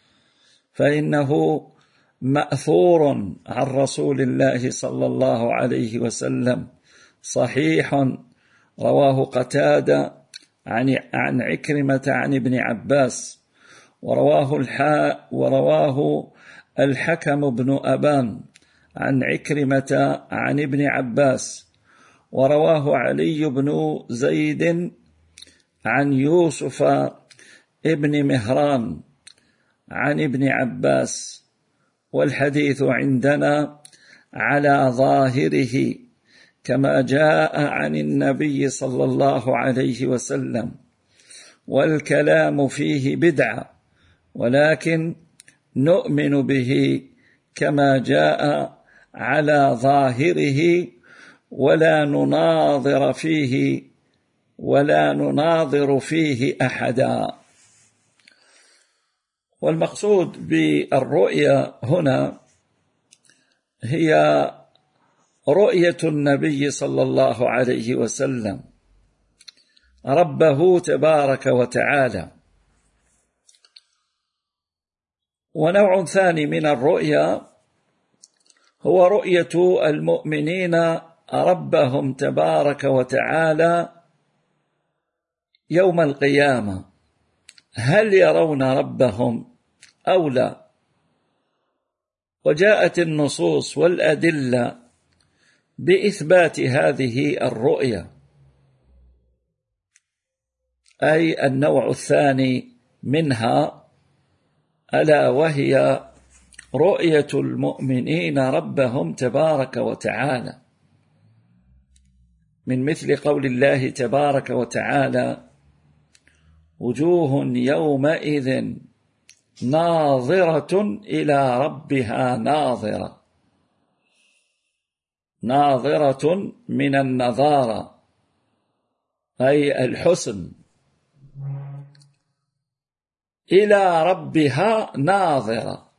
فإنه مأثور عن رسول الله صلى الله عليه وسلم صحيح، رواه قتادة عن عن عكرمة عن ابن عباس، ورواه الحاء ورواه الحكم بن أبان عن عكرمة عن ابن عباس، ورواه علي بن زيد عن يوسف ابن مهران عن ابن عباس، والحديث عندنا على ظاهره كما جاء عن النبي صلى الله عليه وسلم، والكلام فيه بدعة، ولكن نؤمن به كما جاء على ظاهره، ولا نناظر فيه ولا نناظر فيه أحدا. والمقصود بالرؤيا هنا هي رؤية النبي صلى الله عليه وسلم ربه تبارك وتعالى. ونوع ثاني من الرؤيا هو رؤية المؤمنين ربهم تبارك وتعالى يوم القيامة، هل يرون ربهم أو لا؟ وجاءت النصوص والأدلة بإثبات هذه الرؤيا، أي النوع الثاني منها، ألا وهي رؤية المؤمنين ربهم تبارك وتعالى، من مثل قول الله تبارك وتعالى: وجوه يومئذ ناظرة إلى ربها ناظرة، ناظرة من النظارة أي الحسن، إلى ربها ناظرة.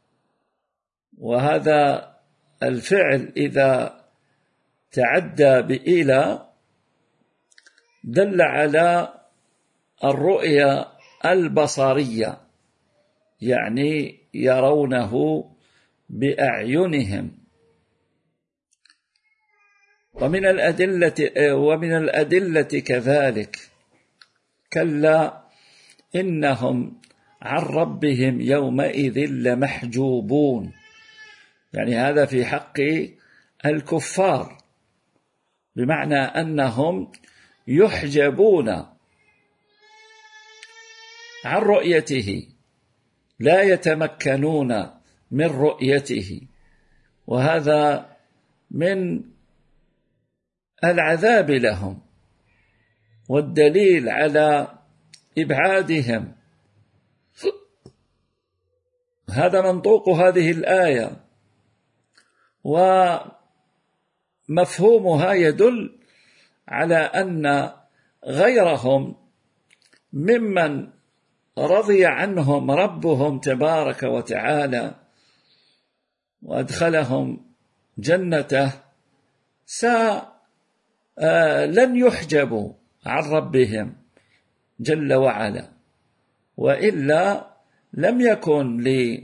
وهذا الفعل إذا تعدى بإلى دل على الرؤيا البصرية، يعني يرونه بأعينهم. ومن الأدلة ومن الأدلة كذلك: كلا إنهم عن ربهم يومئذ لمحجوبون، يعني هذا في حق الكفار، بمعنى أنهم يحجبون عن رؤيته، لا يتمكنون من رؤيته، وهذا من العذاب لهم، والدليل على إبعادهم. هذا منطوق هذه الآية، ومفهومها يدل على أن غيرهم ممن رضي عنهم ربهم تبارك وتعالى وأدخلهم جنته لن يحجبوا عن ربهم جل وعلا، وإلا لم يكن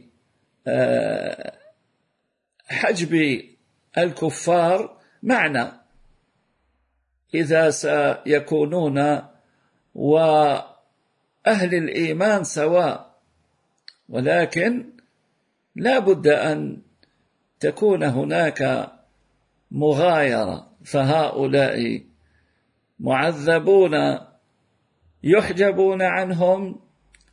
لحجب الكفار معنى إذا سيكونون وأهل الإيمان سواء، ولكن لا بد أن تكون هناك مغايرة، فهؤلاء معذبون يحجبون عنهم،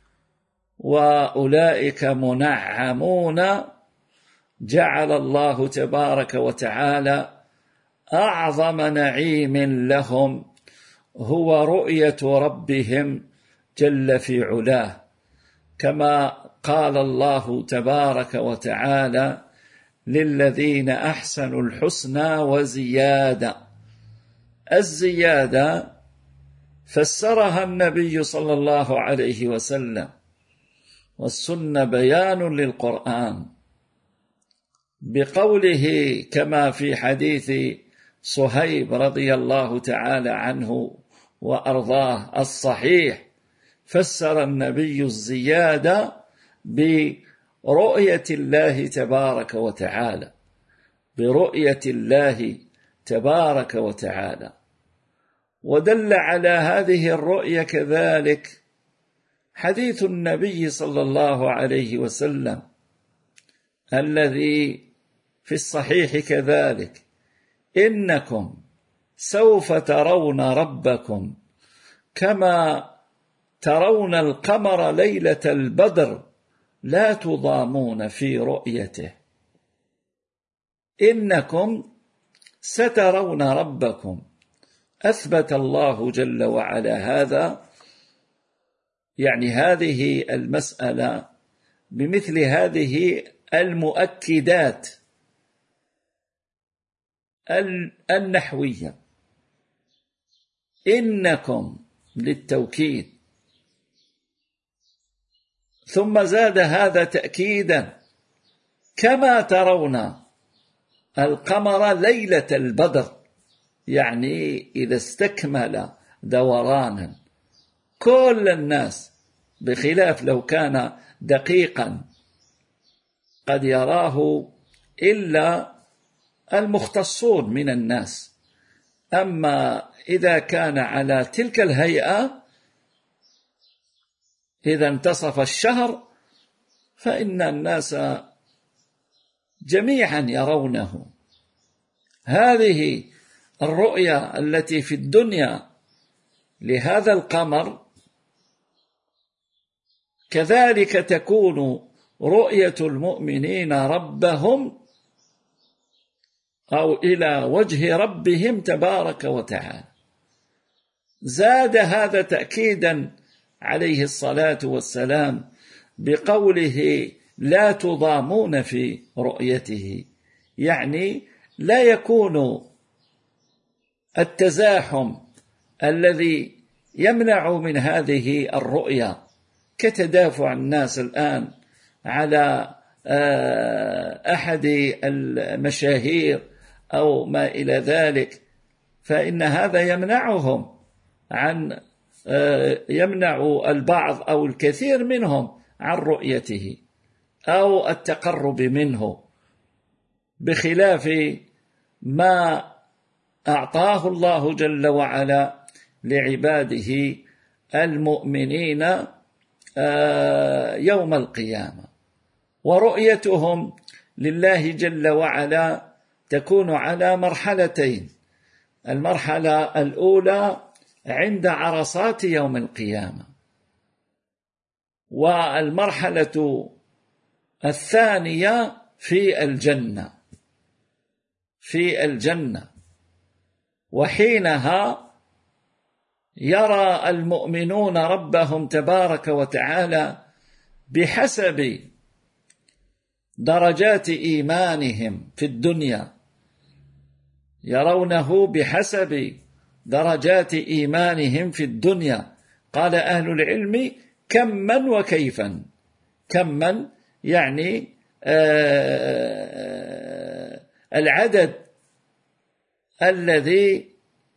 وأولئك منعمون جعل الله تبارك وتعالى أعظم نعيم لهم هو رؤية ربهم جل في علاه، كما قال الله تبارك وتعالى: للذين أحسنوا الحسنى وزيادة. الزيادة فسرها النبي صلى الله عليه وسلم، والسنة بيان للقرآن، بقوله كما في حديث صهيب رضي الله تعالى عنه وأرضاه الصحيح، فسر النبي الزيادة برؤية الله تبارك وتعالى، برؤية الله تبارك وتعالى. ودل على هذه الرؤية كذلك حديث النبي صلى الله عليه وسلم الذي في الصحيح كذلك: إنكم سوف ترون ربكم كما ترون القمر ليلة البدر لا تضامون في رؤيته. إنكم سترون ربكم، أثبت الله جل وعلا هذا، يعني هذه المسألة بمثل هذه المؤكدات النحوية. إنكم للتوكيد، ثم زاد هذا تأكيدا: كما ترون القمر ليلة البدر، يعني إذا استكمل دورانا كل الناس، بخلاف لو كان دقيقا قد يراه إلا المختصون من الناس. أما إذا كان على تلك الهيئة إذا انتصف الشهر فإن الناس جميعا يرونه. هذه الرؤية التي في الدنيا لهذا القمر كذلك تكون رؤية المؤمنين ربهم أو إلى وجه ربهم تبارك وتعالى. زاد هذا تأكيدا عليه الصلاة والسلام بقوله: لا تضامون في رؤيته، يعني لا يكون التزاحم الذي يمنع من هذه الرؤية كتدافع الناس الآن على أحد المشاهير أو ما إلى ذلك، فإن هذا يمنعهم عن يمنع البعض أو الكثير منهم عن رؤيته أو التقرب منه، بخلاف ما أعطاه الله جل وعلا لعباده المؤمنين يوم القيامة. ورؤيتهم لله جل وعلا تكون على مرحلتين: المرحلة الأولى عند عرصات يوم القيامة، والمرحلة الثانية في الجنة في الجنة وحينها يرى المؤمنون ربهم تبارك وتعالى بحسب درجات إيمانهم في الدنيا، يرونه بحسب درجات إيمانهم في الدنيا. قال أهل العلم: كما وكيفا. كما يعني آه العدد الذي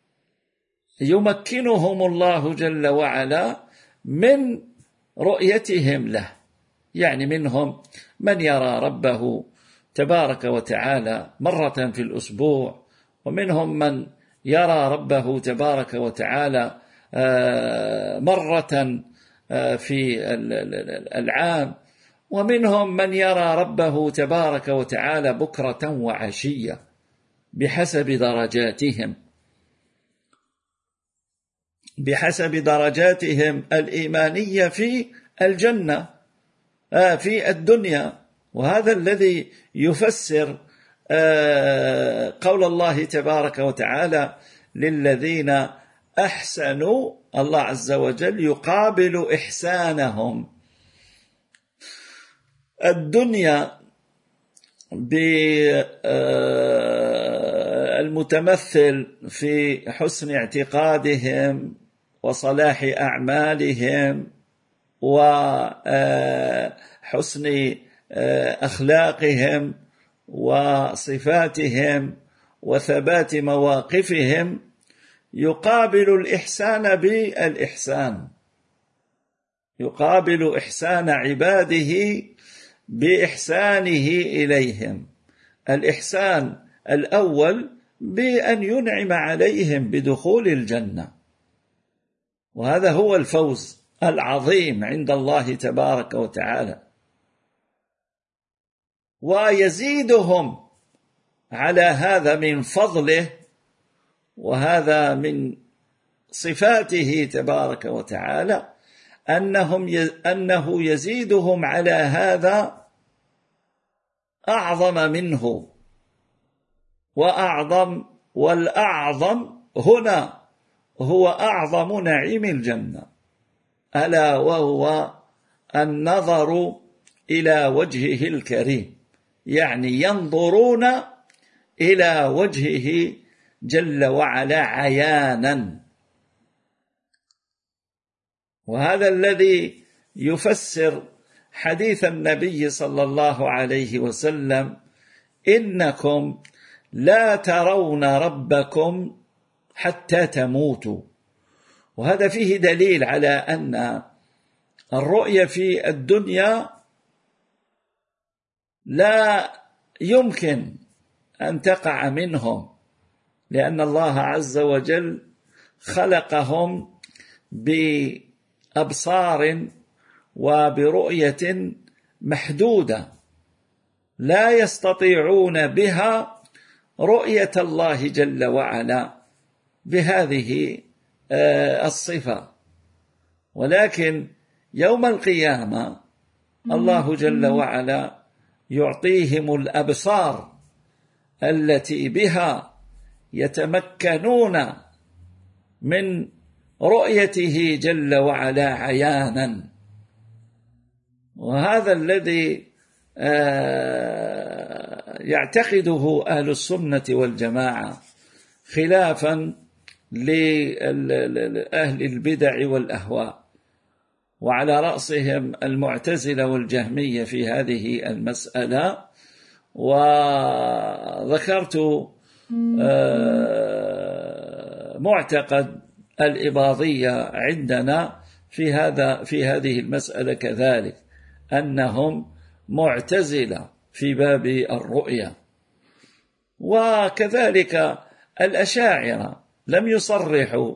يمكنهم الله جل وعلا من رؤيتهم له، يعني منهم من يرى ربه تبارك وتعالى مرة في الأسبوع، ومنهم من يرى ربه تبارك وتعالى مرة في العام، ومنهم من يرى ربه تبارك وتعالى بكرة وعشية بحسب درجاتهم بحسب درجاتهم الإيمانية في الجنة في الدنيا. وهذا الذي يفسر قول الله تبارك وتعالى: للذين أحسنوا، الله عز وجل يقابل إحسانهم الدنيا بالمتمثل في حسن اعتقادهم وصلاح أعمالهم وحسن أخلاقهم وصفاتهم وثبات مواقفهم، يقابل الإحسان بالإحسان، يقابل إحسان عباده بإحسانه إليهم. الإحسان الأول بأن ينعم عليهم بدخول الجنة، وهذا هو الفوز العظيم عند الله تبارك وتعالى. ويزيدهم على هذا من فضله، وهذا من صفاته تبارك وتعالى، أنهم أنه يزيدهم على هذا أعظم منه وأعظم، والأعظم هنا هو أعظم نعيم الجنة، ألا وهو النظر إلى وجهه الكريم، يعني ينظرون إلى وجهه جل وعلا عيانا. وهذا الذي يفسر حديث النبي صلى الله عليه وسلم: إنكم لا ترون ربكم حتى تموتوا. وهذا فيه دليل على أن الرؤية في الدنيا لا يمكن أن تقع منهم، لأن الله عز وجل خلقهم بأبصار وبرؤية محدودة لا يستطيعون بها رؤية الله جل وعلا بهذه الصفة. ولكن يوم القيامة الله جل وعلا يعطيهم الأبصار التي بها يتمكنون من رؤيته جل وعلا عيانا. وهذا الذي يعتقده أهل السنة والجماعة، خلافا لأهل البدع والأهواء، وعلى رأسهم المعتزلة والجهمية في هذه المسألة. وذكرت معتقد الإباضية عندنا في هذا في هذه المسألة كذلك، أنهم معتزلة في باب الرؤية. وكذلك الأشاعرة لم يصرحوا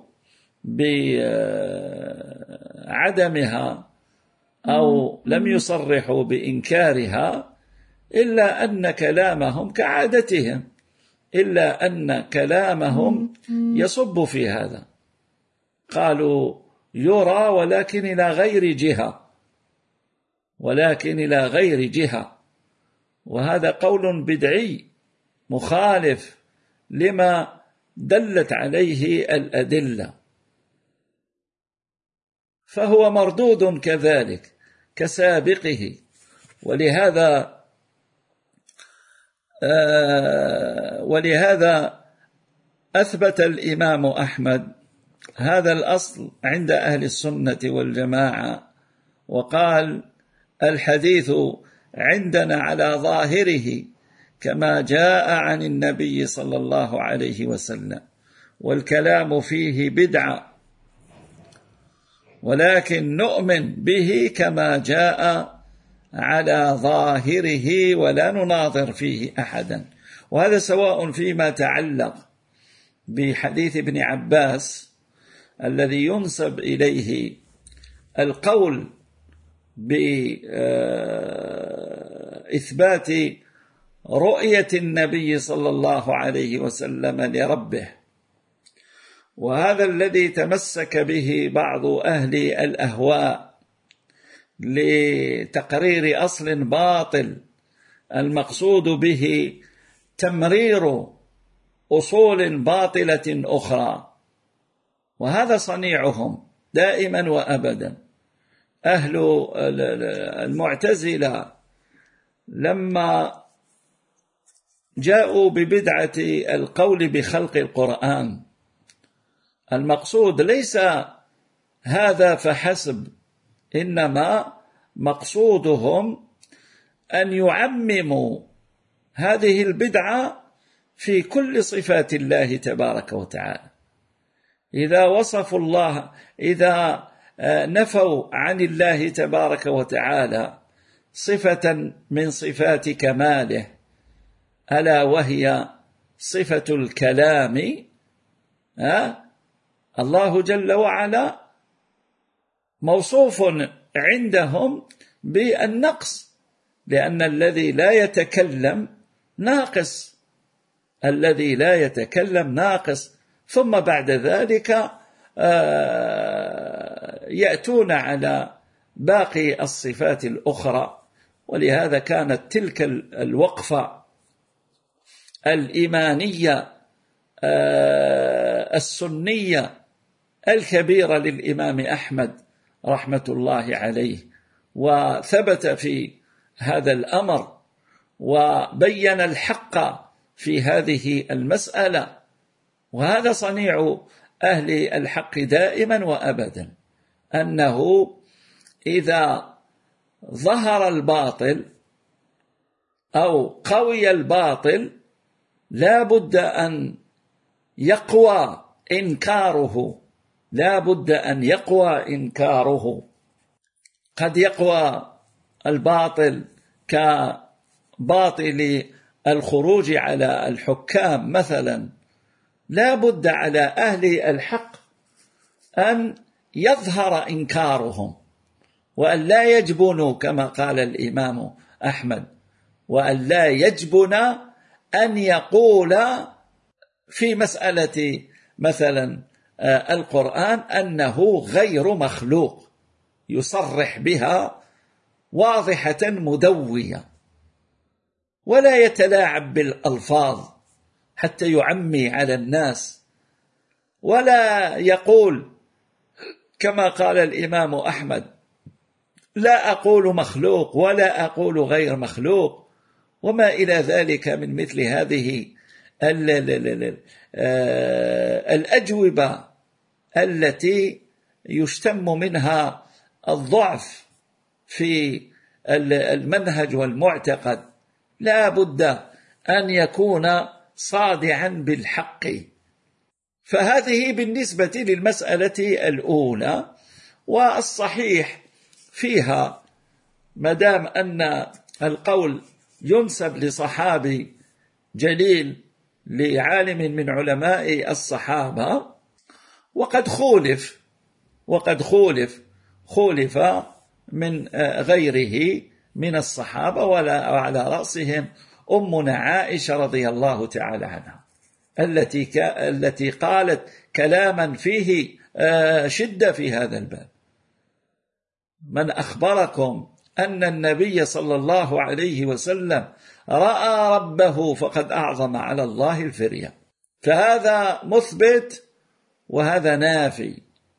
بعدمها أو لم يصرحوا بإنكارها، إلا أن كلامهم كعادتهم، إلا أن كلامهم يصب في هذا. قالوا يرى ولكن إلى غير جهة، ولكن إلى غير جهة، وهذا قول بدعي مخالف لما دلت عليه الأدلة، فهو مردود كذلك كسابقه. ولهذا آه ولهذا أثبت الإمام أحمد هذا الأصل عند أهل السنة والجماعة، وقال: الحديث عندنا على ظاهره كما جاء عن النبي صلى الله عليه وسلم، والكلام فيه بدعة، ولكن نؤمن به كما جاء على ظاهره ولا نناظر فيه أحدا. وهذا سواء فيما تعلق بحديث ابن عباس الذي ينسب إليه القول بإثبات رؤية النبي صلى الله عليه وسلم لربه، وهذا الذي تمسك به بعض أهل الأهواء لتقرير أصل باطل المقصود به تمرير أصول باطلة أخرى. وهذا صنيعهم دائما وأبدا. أهل المعتزلة لما جاءوا ببدعة القول بخلق القرآن، المقصود ليس هذا فحسب، إنما مقصودهم أن يعمموا هذه البدعة في كل صفات الله تبارك وتعالى. إذا وصفوا الله، إذا نفوا عن الله تبارك وتعالى صفة من صفات كماله، ألا وهي صفة الكلام، الله جل وعلا موصوف عندهم بالنقص، لأن الذي لا يتكلم ناقص، الذي لا يتكلم ناقص، ثم بعد ذلك يأتون على باقي الصفات الأخرى. ولهذا كانت تلك الوقفة الإيمانية السنية الكبيرة للإمام أحمد رحمة الله عليه، وثبت في هذا الأمر وبين الحق في هذه المسألة. وهذا صنيع أهل الحق دائما وأبدا، أنه إذا ظهر الباطل أو قوي الباطل لا بد أن يقوى إنكاره، لا بد أن يقوى إنكاره. قد يقوى الباطل كباطل الخروج على الحكام مثلا، لا بد على أهل الحق أن يظهر إنكارهم، وأن لا يجبنوا كما قال الإمام أحمد، وأن لا يجبن أن يقول في مسألة مثلا القرآن أنه غير مخلوق، يصرح بها واضحة مدوية، ولا يتلاعب بالألفاظ حتى يعمي على الناس، ولا يقول كما قال الإمام أحمد لا أقول مخلوق ولا أقول غير مخلوق، وما إلى ذلك من مثل هذه الأجوبة التي يشتم منها الضعف في المنهج والمعتقد. لا بد أن يكون صادعا بالحق. فهذه بالنسبة للمسألة الأولى. والصحيح فيها مدام أن القول ينسب لصحابي جليل لعالم من علماء الصحابة، وقد خولف وقد خولف خولف من غيره من الصحابة، وعلى رأسهم أمنا عائشة رضي الله تعالى عنها، التي التي قالت كلاما فيه شدة في هذا الباب: من أخبركم أن النبي صلى الله عليه وسلم رأى ربه فقد أعظم على الله الفرية. فهذا مثبت وهذا نافي.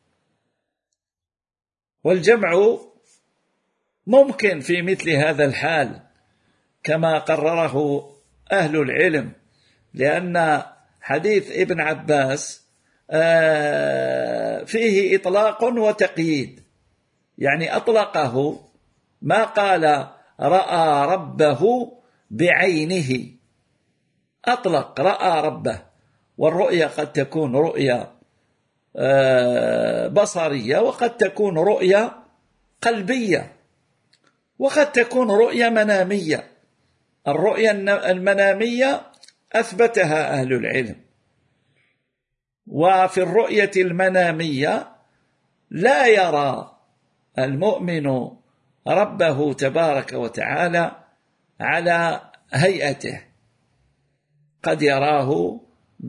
والجمع ممكن في مثل هذا الحال كما قرره أهل العلم، لأن حديث ابن عباس فيه إطلاق وتقييد، يعني أطلقه، ما قال رأى ربه بعينه، أطلق رأى ربه. والرؤية قد تكون رؤية بصرية، وقد تكون رؤية قلبية، وقد تكون رؤية منامية. الرؤية المنامية أثبتها أهل العلم. وفي الرؤية المنامية لا يرى المؤمن ربه تبارك وتعالى على هيئته، قد يراه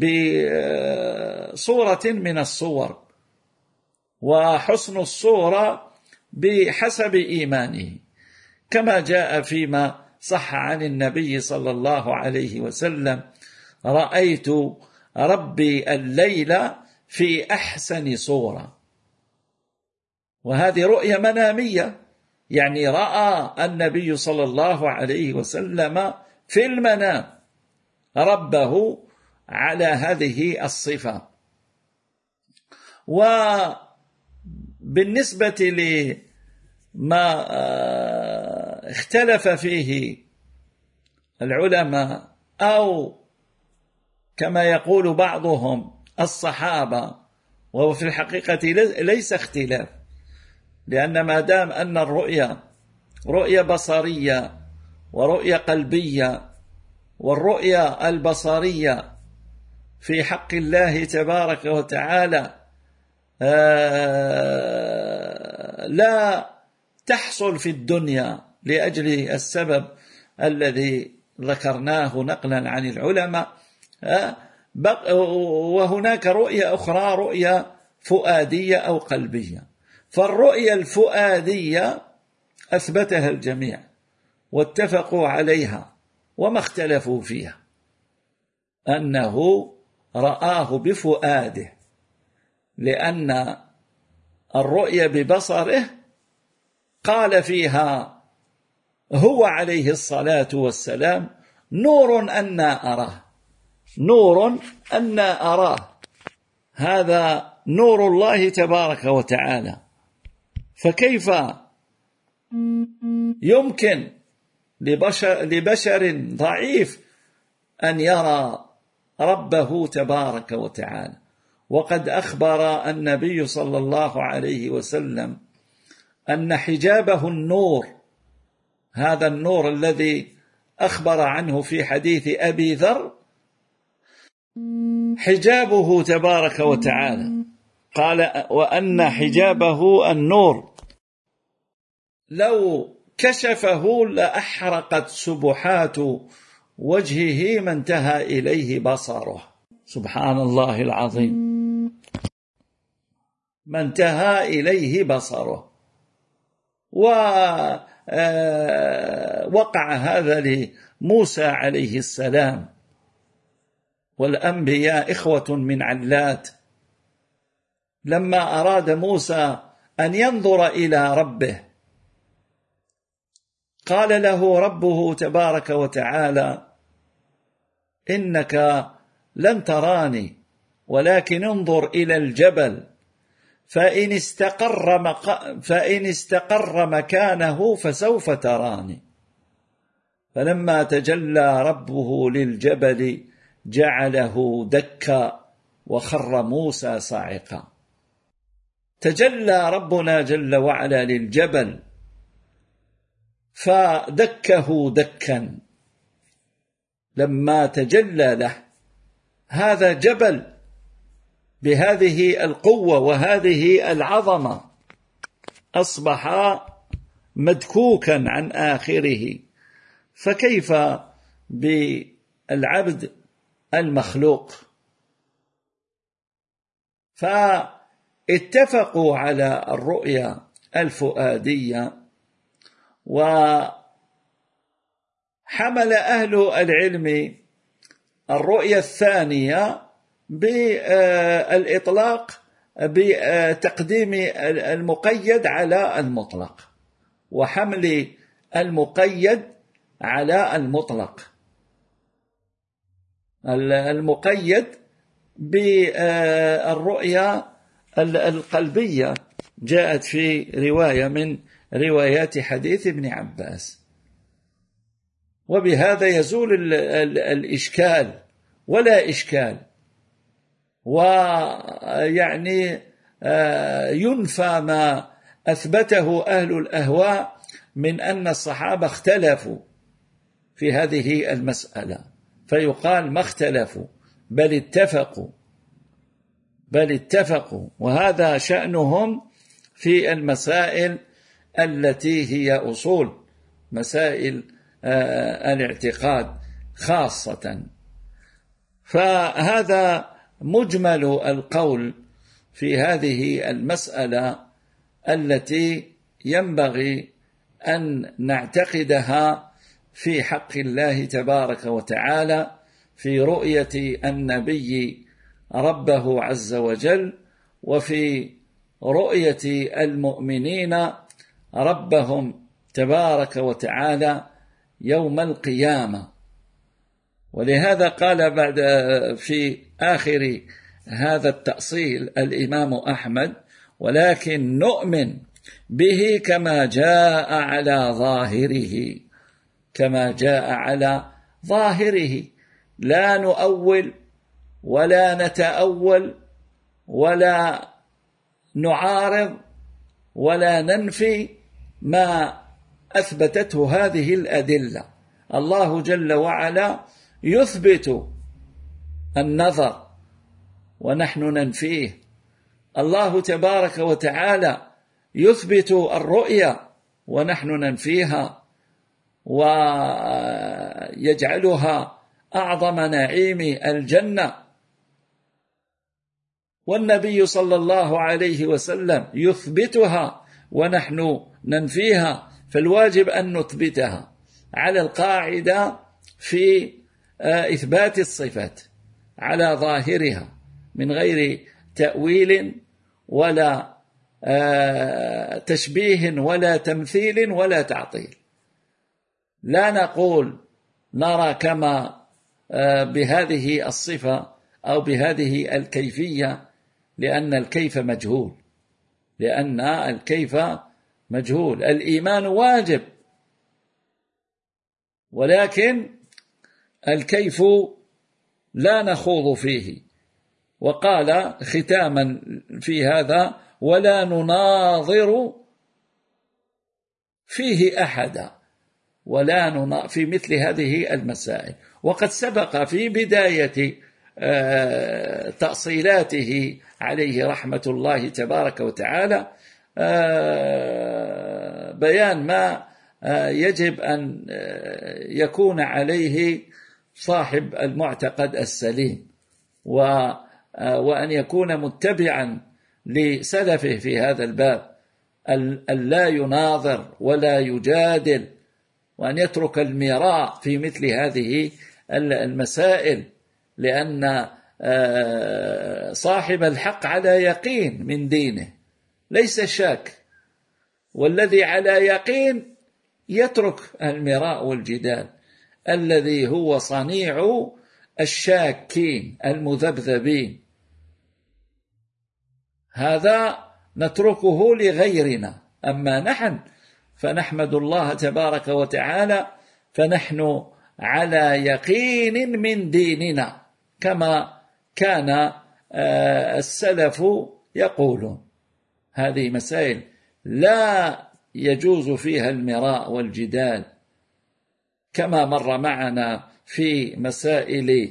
بصورة من الصور، وحسن الصورة بحسب إيمانه، كما جاء فيما صح عن النبي صلى الله عليه وسلم: رأيت ربي الليلة في أحسن صورة. وهذه رؤية منامية، يعني رأى النبي صلى الله عليه وسلم في المنام ربه على هذه الصفة. وبالنسبة لما اختلف فيه العلماء، أو كما يقول بعضهم الصحابة، وهو في الحقيقة ليس اختلاف، لأن ما دام أن الرؤية رؤية بصرية ورؤية قلبية، والرؤية البصرية في حق الله تبارك وتعالى لا تحصل في الدنيا لأجل السبب الذي ذكرناه نقلا عن العلماء، وهناك رؤية أخرى رؤية فؤادية أو قلبية. فالرؤية الفؤادية أثبتها الجميع واتفقوا عليها وما اختلفوا فيها، أنه رآه بفؤاده، لأن الرؤية ببصره قال فيها هو عليه الصلاة والسلام نور أنا أراه، نور أنا أراه، هذا نور الله تبارك وتعالى. فكيف يمكن لبشر, لبشر ضعيف أن يرى ربه تبارك وتعالى؟ وقد أخبر النبي صلى الله عليه وسلم أن حجابه النور، هذا النور الذي أخبر عنه في حديث أبي ذر حجابه تبارك وتعالى، قال وأن حجابه النور لو كشفه لأحرقت سبحات وجهه ما انتهى إليه بصره. سبحان الله العظيم، ما انتهى إليه بصره. ووقع هذا لموسى عليه السلام، والأنبياء إخوة من علات. لما أراد موسى أن ينظر إلى ربه قال له ربه تبارك وتعالى إنك لن تراني ولكن انظر إلى الجبل فإن استقر, مق... فإن استقر مكانه فسوف تراني. فلما تجلى ربه للجبل جعله دكا وخر موسى صاعقا. تجلى ربنا جل وعلا للجبل فدكه دكا لما تجلى له. هذا جبل بهذه القوة وهذه العظمة أصبح مدكوكا عن آخره، فكيف بالعبد المخلوق؟ فاتفقوا على الرؤيا الفؤادية، وحمل أهل العلم الرؤيا الثانية بالإطلاق بتقديم المقيد على المطلق، وحمل المقيد على المطلق. المقيد بالرؤيا القلبية جاءت في رواية من روايات حديث ابن عباس، وبهذا يزول الإشكال ولا إشكال، ويعني ينفى ما أثبته أهل الأهواء من أن الصحابة اختلفوا في هذه المسألة، فيقال ما اختلفوا بل اتفقوا بل اتفقوا وهذا شأنهم في المسائل التي هي أصول مسائل الاعتقاد خاصة. فهذا مجمل القول في هذه المسألة التي ينبغي أن نعتقدها في حق الله تبارك وتعالى في رؤية النبي ربه عز وجل، وفي رؤية المؤمنين ربهم تبارك وتعالى يوم القيامة. ولهذا قال بعد في آخر هذا التأصيل الإمام أحمد: ولكن نؤمن به كما جاء على ظاهره، كما جاء على ظاهره، لا نؤول ولا نتأول ولا نعارض ولا ننفي ما أثبتته هذه الأدلة. الله جل وعلا يثبت النظر ونحن ننفيه، الله تبارك وتعالى يثبت الرؤيا ونحن ننفيها ويجعلها أعظم نعيم الجنة، والنبي صلى الله عليه وسلم يثبتها ونحن ننفيها، فالواجب أن نثبتها على القاعدة في إثبات الصفات على ظاهرها من غير تأويل ولا تشبيه ولا تمثيل ولا تعطيل. لا نقول نرى كما بهذه الصفة أو بهذه الكيفية، لأن الكيف مجهول، لأن الكيف مجهول. الإيمان واجب، ولكن الكيف لا نخوض فيه. وقال ختاما في هذا: ولا نناظر فيه أحدا، ولا نناظر في مثل هذه المسائل. وقد سبق في بداية تأصيلاته عليه رحمة الله تبارك وتعالى بيان ما يجب أن يكون عليه صاحب المعتقد السليم، وأن يكون متبعا لسلفه في هذا الباب، أن لا يناظر ولا يجادل، وأن يترك المراء في مثل هذه المسائل، لأن صاحب الحق على يقين من دينه ليس شاك، والذي على يقين يترك المراء والجدال الذي هو صنيع الشاكين المذبذبين. هذا نتركه لغيرنا، أما نحن فنحمد الله تبارك وتعالى، فنحن على يقين من ديننا كما كان السلف يقولون. هذه مسائل لا يجوز فيها المراء والجدال، كما مر معنا في مسائل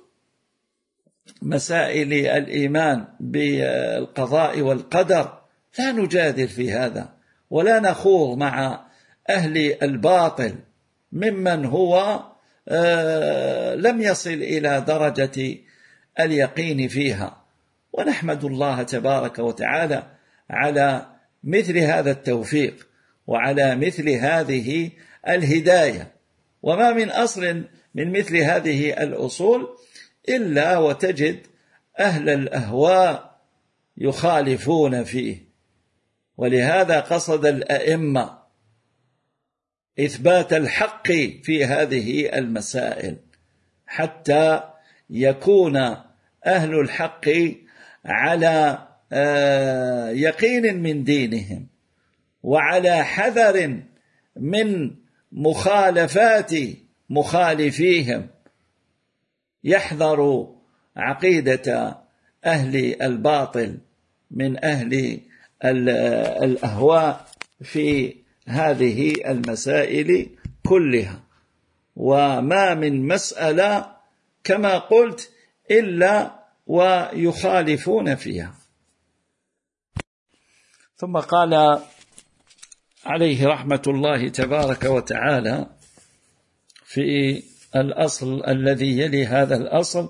مسائل الإيمان بالقضاء والقدر. لا نجادل في هذا، ولا نخوض مع أهل الباطل ممن هو لم يصل إلى درجة اليقين فيها. ونحمد الله تبارك وتعالى على مثل هذا التوفيق وعلى مثل هذه الهداية. وما من أصل من مثل هذه الأصول إلا وتجد أهل الأهواء يخالفون فيه، ولهذا قصد الأئمة إثبات الحق في هذه المسائل، حتى يكون أهل الحق على يقين من دينهم وعلى حذر من مخالفات مخالفيهم، يحذر عقيدة أهل الباطل من أهل الأهواء في هذه المسائل كلها. وما من مسألة كما قلت إلا ويخالفون فيها. ثم قال عليه رحمة الله تبارك وتعالى في الأصل الذي يلي هذا الأصل: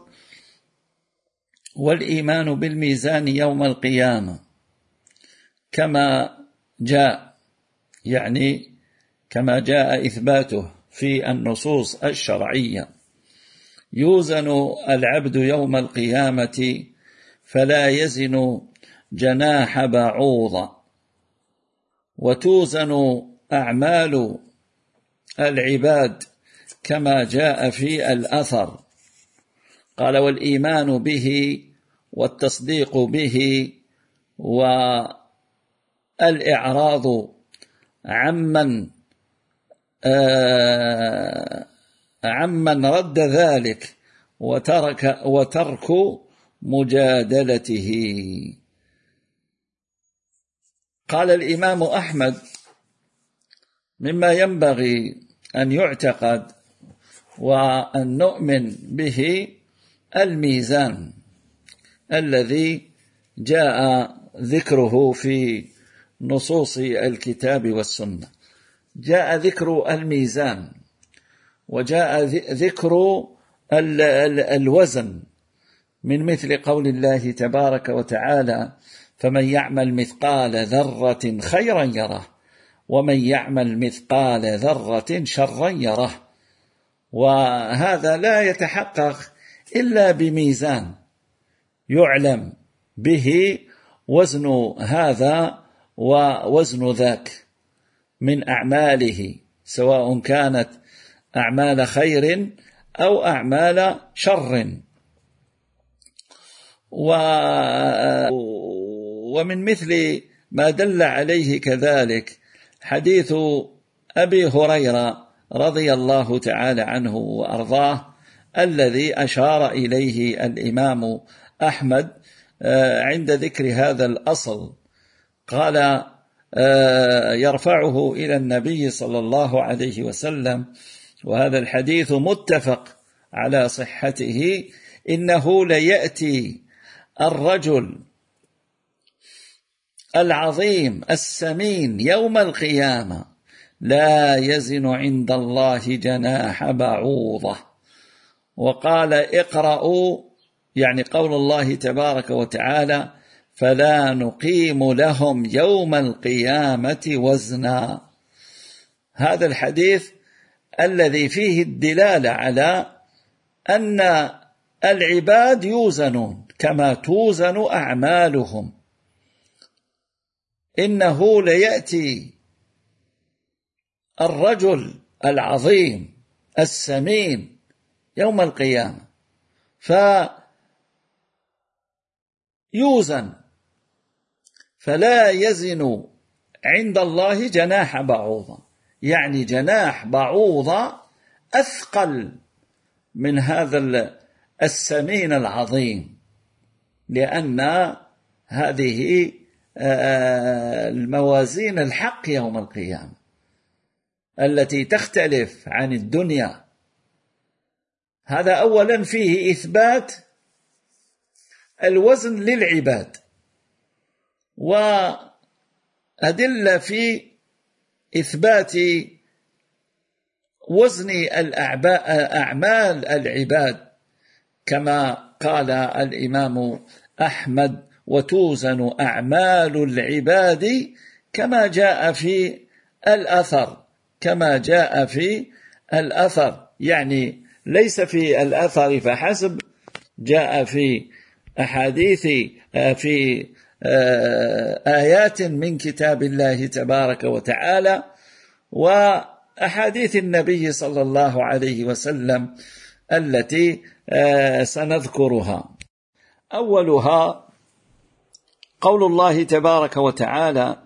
والإيمان بالميزان يوم القيامة كما جاء، يعني كما جاء إثباته في النصوص الشرعية. يوزن العبد يوم القيامة فلا يزن جناح بعوضة، وتوزن أعمال العباد كما جاء في الأثر. قال: والإيمان به والتصديق به والإعراض عمن آه عمن رد ذلك وترك وترك مجادلته. قال الإمام أحمد: مما ينبغي أن يعتقد وأن نؤمن به الميزان الذي جاء ذكره في نصوص الكتاب والسنة. جاء ذكر الميزان، وجاء ذكر ال ال الوزن، من مثل قول الله تبارك وتعالى: فمن يعمل مثقال ذرة خيرا يره ومن يعمل مثقال ذرة شرا يره. وهذا لا يتحقق إلا بميزان يعلم به وزن هذا ووزن ذاك من أعماله، سواء كانت أعمال خير أو أعمال شر. ومن مثل ما دل عليه كذلك حديث أبي هريرة رضي الله تعالى عنه وأرضاه، الذي أشار إليه الإمام أحمد عند ذكر هذا الأصل، قال: يرفعه إلى النبي صلى الله عليه وسلم، وهذا الحديث متفق على صحته: إنه ليأتي الرجل العظيم السمين يوم القيامة لا يزن عند الله جناح بعوضة. وقال: اقرأوا، يعني قول الله تبارك وتعالى: فلا نقيم لهم يوم القيامة وزنا. هذا الحديث الذي فيه الدلالة على أن العباد يوزنون كما توزن أعمالهم. إنه ليأتي الرجل العظيم السمين يوم القيامة فيوزن فلا يزن عند الله جناح بعوضة، يعني جناح بعوضة أثقل من هذا السمين العظيم، لأن هذه الموازين الحق يوم القيامة التي تختلف عن الدنيا. هذا أولا فيه إثبات الوزن للعباد، وأدلة في إثبات وزن أعمال العباد، كما قال الإمام أحمد: وتوزن أعمال العباد كما جاء في الأثر، كما جاء في الأثر، يعني ليس في الأثر فحسب، جاء في أحاديث، في آيات من كتاب الله تبارك وتعالى، وأحاديث النبي صلى الله عليه وسلم التي سنذكرها. أولها قول الله تبارك وتعالى: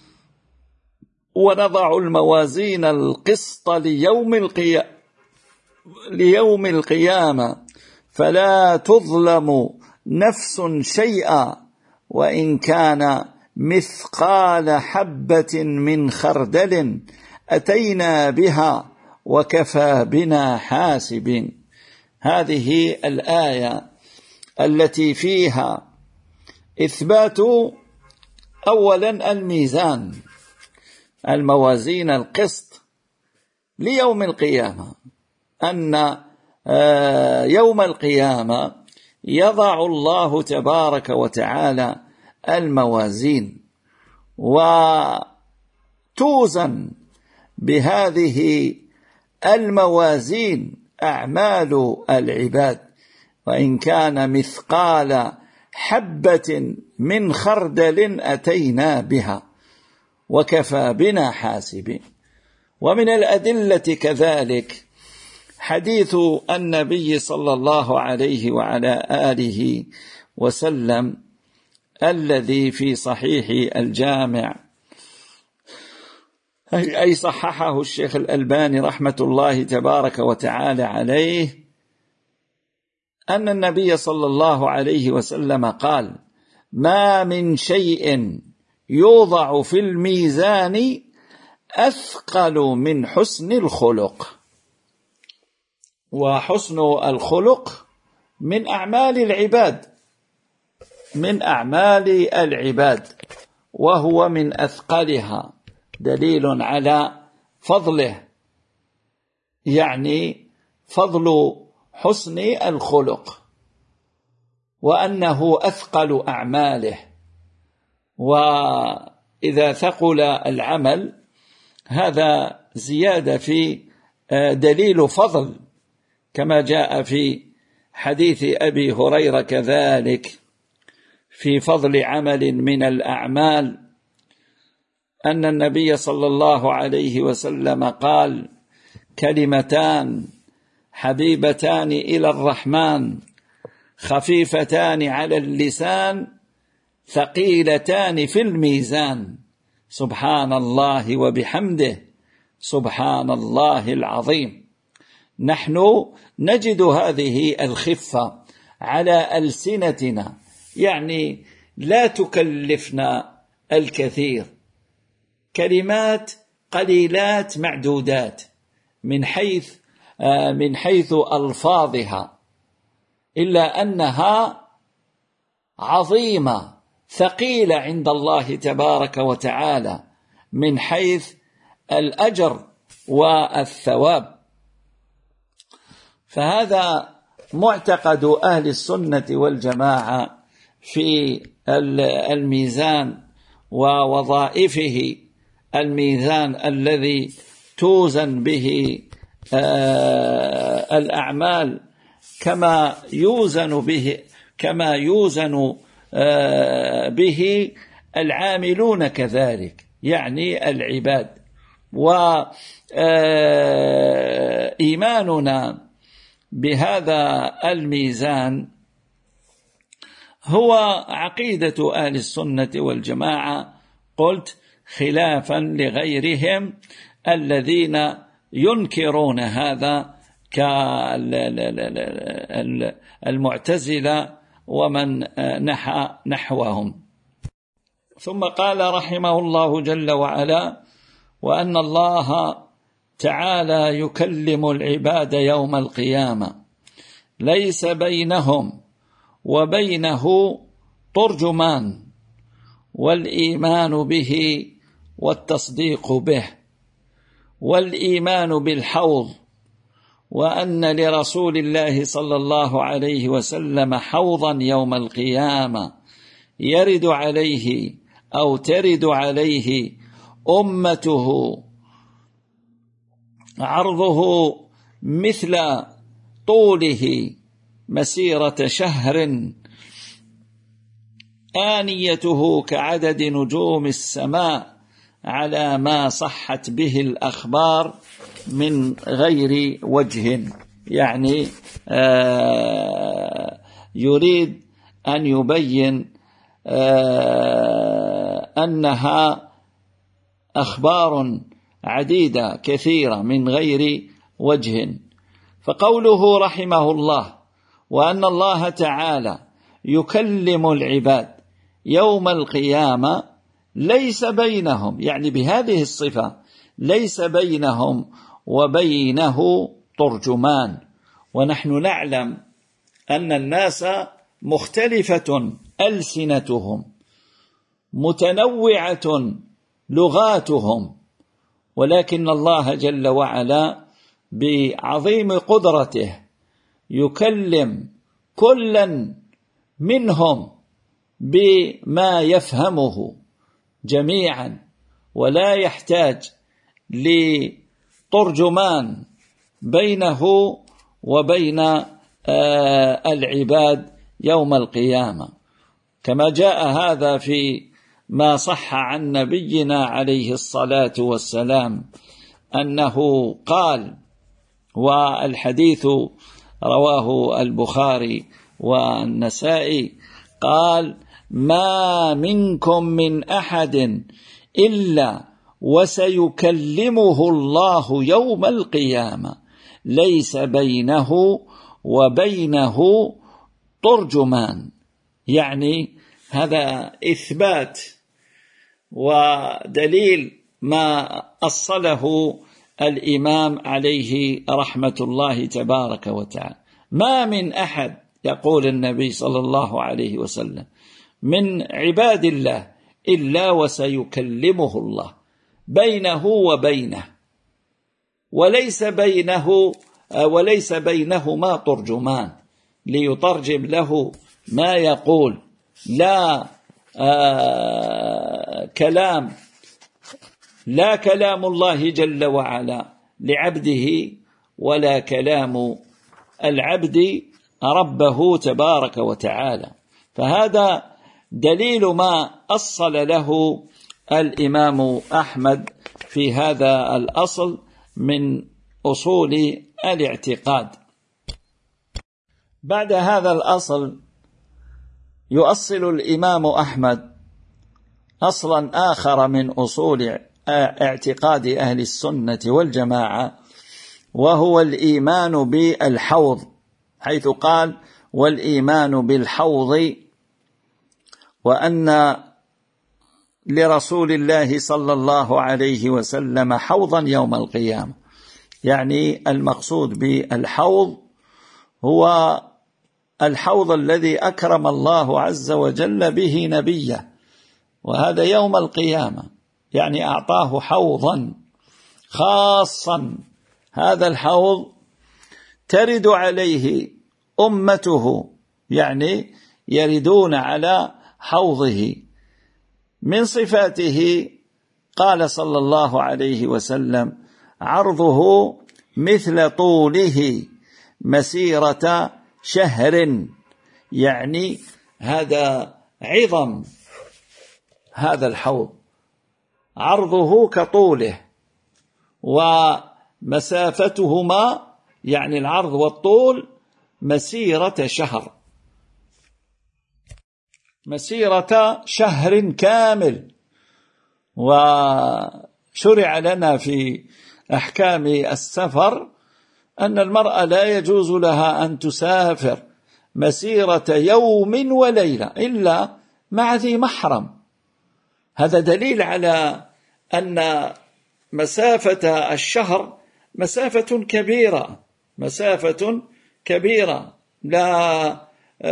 ونضع الموازين القسط ليوم القيامة ليوم القيامة فلا تظلم نفس شيئا وإن كان مثقال حبة من خردل أتينا بها وكفى بنا حاسبين. هذه الآية التي فيها إثبات أولا الميزان، الموازين القسط ليوم القيامة، أن يوم القيامة يضع الله تبارك وتعالى الموازين وتوزن بهذه الموازين أعمال العباد، وإن كان مثقال حبة من خردل أتينا بها وكفى بنا حاسبين. ومن الأدلة كذلك حديث النبي صلى الله عليه وعلى آله وسلم الذي في صحيح الجامع، أي صححه الشيخ الألباني رحمة الله تبارك وتعالى عليه، أن النبي صلى الله عليه وسلم قال: ما من شيء يوضع في الميزان أثقل من حسن الخلق. وحسن الخلق من أعمال العباد، من أعمال العباد، وهو من أثقلها، دليل على فضله، يعني فضل حسن الخلق، وأنه أثقل أعماله. وإذا ثقل العمل هذا زيادة في دليل فضل، كما جاء في حديث أبي هريرة كذلك في فضل عمل من الأعمال، أن النبي صلى الله عليه وسلم قال: كلمتان حبيبتان إلى الرحمن خفيفتان على اللسان ثقيلتان في الميزان، سبحان الله وبحمده سبحان الله العظيم. نحن نجد هذه الخفة على ألسنتنا، يعني لا تكلفنا الكثير، كلمات قليلات معدودات من حيث من حيث ألفاظها، إلا أنها عظيمة ثقيلة عند الله تبارك وتعالى من حيث الأجر والثواب. فهذا معتقد أهل السنة والجماعة في الميزان ووظائفه، الميزان الذي توزن به الأعمال كما يوزن به كما يوزن به العاملون كذلك، يعني العباد. وإيماننا بهذا الميزان هو عقيدة أهل السنة والجماعة، قلت خلافا لغيرهم الذين ينكرون هذا كالمعتزلة ومن نحى نحوهم. ثم قال رحمه الله جل وعلا: وأن الله تعالى يكلم العباد يوم القيامة ليس بينهم وبينه ترجمان، والإيمان به والتصديق به، والإيمان بالحوض، وأن لرسول الله صلى الله عليه وسلم حوضا يوم القيامة يرد عليه أو ترد عليه أمته عرضه مثل طوله مسيرة شهر، آنيته كعدد نجوم السماء، على ما صحت به الأخبار من غير وجه. يعني آه يريد أن يبين آه أنها أخبار عديدة كثيرة من غير وجه. فقوله رحمه الله: وأن الله تعالى يكلم العباد يوم القيامة ليس بينهم، يعني بهذه الصفة ليس بينهم وبينه ترجمان. ونحن نعلم أن الناس مختلفة ألسنتهم، متنوعة لغاتهم، ولكن الله جل وعلا بعظيم قدرته يكلم كلا منهم بما يفهمه جميعا، ولا يحتاج لترجمان بينه وبين العباد يوم القيامة، كما جاء هذا في ما صح عن نبينا عليه الصلاة والسلام أنه قال، والحديث رواه البخاري والنسائي، قال: ما منكم من أحد إلا وسيكلمه الله يوم القيامة ليس بينه وبينه ترجمان. يعني هذا إثبات ودليل ما أصله الإمام عليه رحمة الله تبارك وتعالى. ما من أحد، يقول النبي صلى الله عليه وسلم، من عباد الله إلا وسيكلمه الله بينه وبينه، وليس بينه وليس بينهما ترجمان ليترجم له ما يقول، لا آه كلام لا كلام الله جل وعلا لعبده ولا كلام العبد ربه تبارك وتعالى. فهذا دليل ما أصل له الإمام أحمد في هذا الأصل من أصول الاعتقاد. بعد هذا الأصل يؤصل الإمام أحمد أصلا آخر من أصول اعتقاد أهل السنة والجماعة، وهو الإيمان بالحوض، حيث قال والإيمان بالحوض، وأن لرسول الله صلى الله عليه وسلم حوضا يوم القيامة. يعني المقصود بالحوض هو الحوض الذي أكرم الله عز وجل به نبيه، وهذا يوم القيامة، يعني أعطاه حوضا خاصا. هذا الحوض ترد عليه أمته، يعني يردون على حوضه. من صفاته قال صلى الله عليه وسلم عرضه مثل طوله مسيرة شهر، يعني هذا عظم هذا الحوض، عرضه كطوله، ومسافتهما يعني العرض والطول مسيرة شهر، مسيرة شهر كامل. وشرع لنا في أحكام السفر أن المرأة لا يجوز لها أن تسافر مسيرة يوم وليلة إلا مع ذي محرم. هذا دليل على أن مسافة الشهر مسافة كبيرة، مسافة كبيرة لا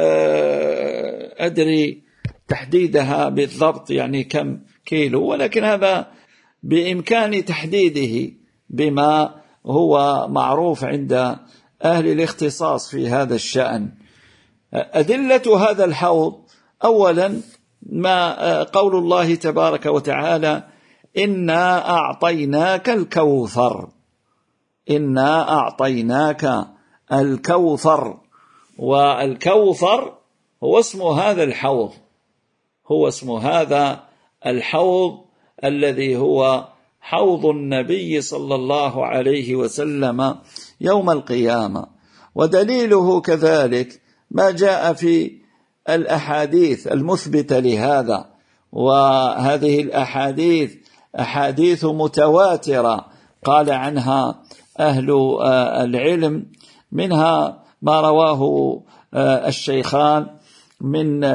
أدري تحديدها بالضبط يعني كم كيلو، ولكن هذا بإمكان تحديده بما هو معروف عند أهل الاختصاص في هذا الشأن. أدلة هذا الحوض أولا ما قول الله تبارك وتعالى إنا أعطيناك الكوثر، إنا أعطيناك الكوثر، والكوثر هو اسم هذا الحوض، هو اسم هذا الحوض الذي هو حوض النبي صلى الله عليه وسلم يوم القيامة. ودليله كذلك ما جاء في الأحاديث المثبتة لهذا، وهذه الأحاديث أحاديث متواترة قال عنها أهل العلم، منها ما رواه الشيخان من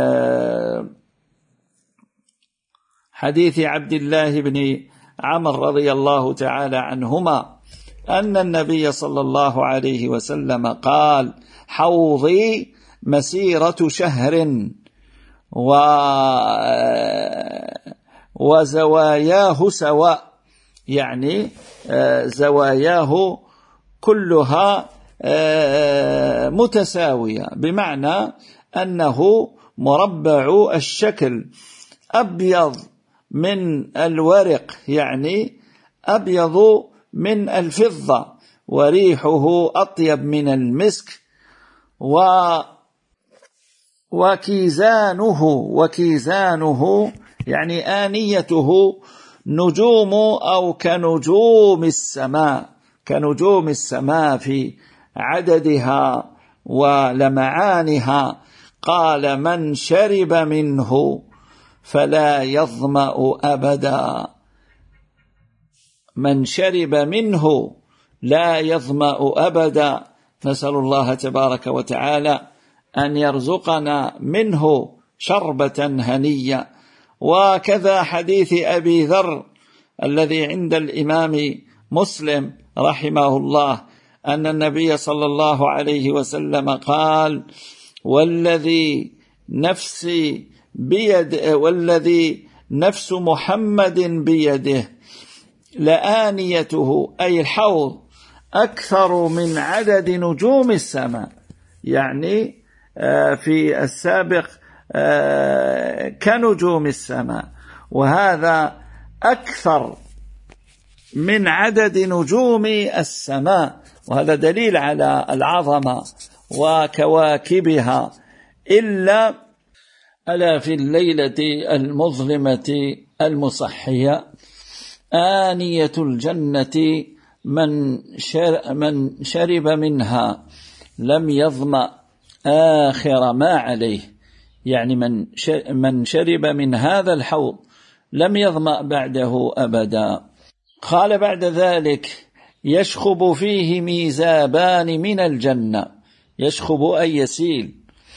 حديث عبد الله بن عمر رضي الله تعالى عنهما أن النبي صلى الله عليه وسلم قال حوضي مسيرة شهر وزواياه سواء، يعني زواياه كلها متساوية، بمعنى أنه مربع الشكل أبيض من الورق، يعني أبيض من الفضة، وريحه أطيب من المسك، و وكيزانه وكيزانه يعني آنيته نجوم أو كنجوم السماء، كنجوم السماء في عددها ولمعانها. قال من شرب منه فلا يظمأ أبدا، من شرب منه لا يظمأ أبدا. نسأل الله تبارك وتعالى أن يرزقنا منه شربة هنية. وكذا حديث أبي ذر الذي عند الإمام مسلم رحمه الله أن النبي صلى الله عليه وسلم قال والذي نفسي بيد والذي نفس محمد بيده لآنيته أي الحوض أكثر من عدد نجوم السماء، يعني في السابق كنجوم السماء، وهذا أكثر من عدد نجوم السماء، وهذا دليل على العظمة وكواكبها. إلا ألا في الليلة المظلمة المصحية آنية الجنة من من شرب منها لم يظمأ آخر ما عليه، يعني من من شرب من هذا الحوض لم يظمأ بعده أبدا. قال بعد ذلك يشخب فيه ميزابان من الجنة، يشخب أي يسيل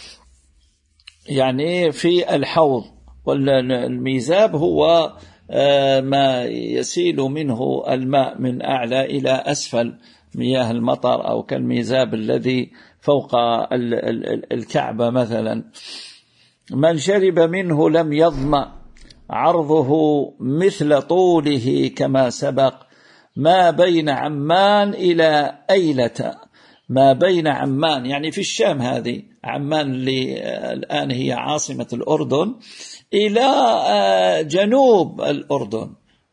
يعني في الحوض، والميزاب هو ما يسيل منه الماء من أعلى إلى أسفل، مياه المطر، أو كالميزاب الذي فوق الكعبة مثلا. من شرب منه لم يظمأ، عرضه مثل طوله كما سبق، ما بين عمان إلى أيلة، ما بين عمان يعني في الشام، هذه عمان اللي الآن هي عاصمة الأردن، إلى جنوب الأردن.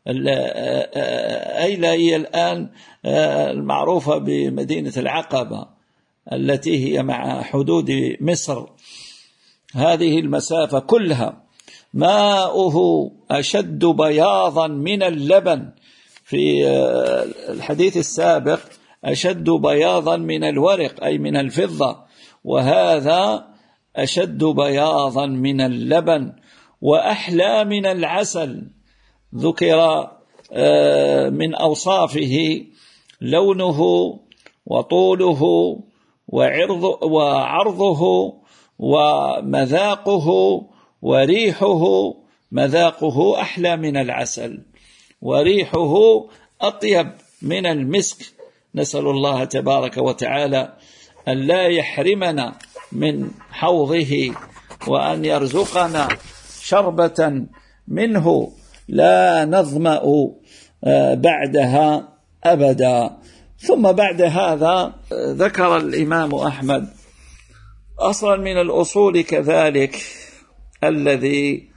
أيلة هي الآن المعروفة بمدينة العقبة التي هي مع حدود مصر. هذه المسافة كلها ماؤه أشد بياضا من اللبن، في الحديث السابق أشد بياضا من الورق أي من الفضة، وهذا أشد بياضا من اللبن، وأحلى من العسل. ذكر من أوصافه لونه وطوله وعرضه ومذاقه وريحه. مذاقه أحلى من العسل، وريحه أطيب من المسك. نسأل الله تبارك وتعالى أن لا يحرمنا من حوضه، وأن يرزقنا شربة منه لا نظمأ بعدها أبدا. ثم بعد هذا ذكر الإمام أحمد أصلا من الأصول كذلك الذي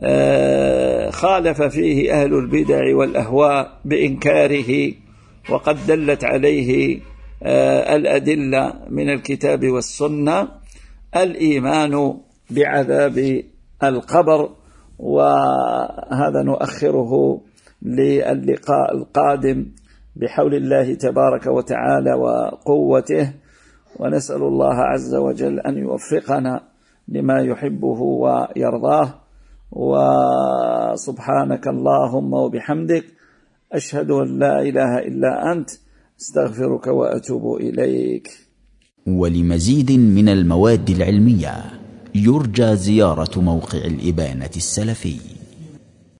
خالف فيه أهل البدع والأهواء بإنكاره، وقد دلت عليه الأدلة من الكتاب والسنة، الإيمان بعذاب القبر. وهذا نؤخره للقاء القادم بحول الله تبارك وتعالى وقوته، ونسأل الله عز وجل أن يوفقنا لما يحبه ويرضاه. وسبحانك اللهم وبحمدك، أشهد أن لا إله إلا أنت، استغفرك وأتوب إليك. ولمزيد من المواد العلمية يرجى زيارة موقع الإبانة السلفي.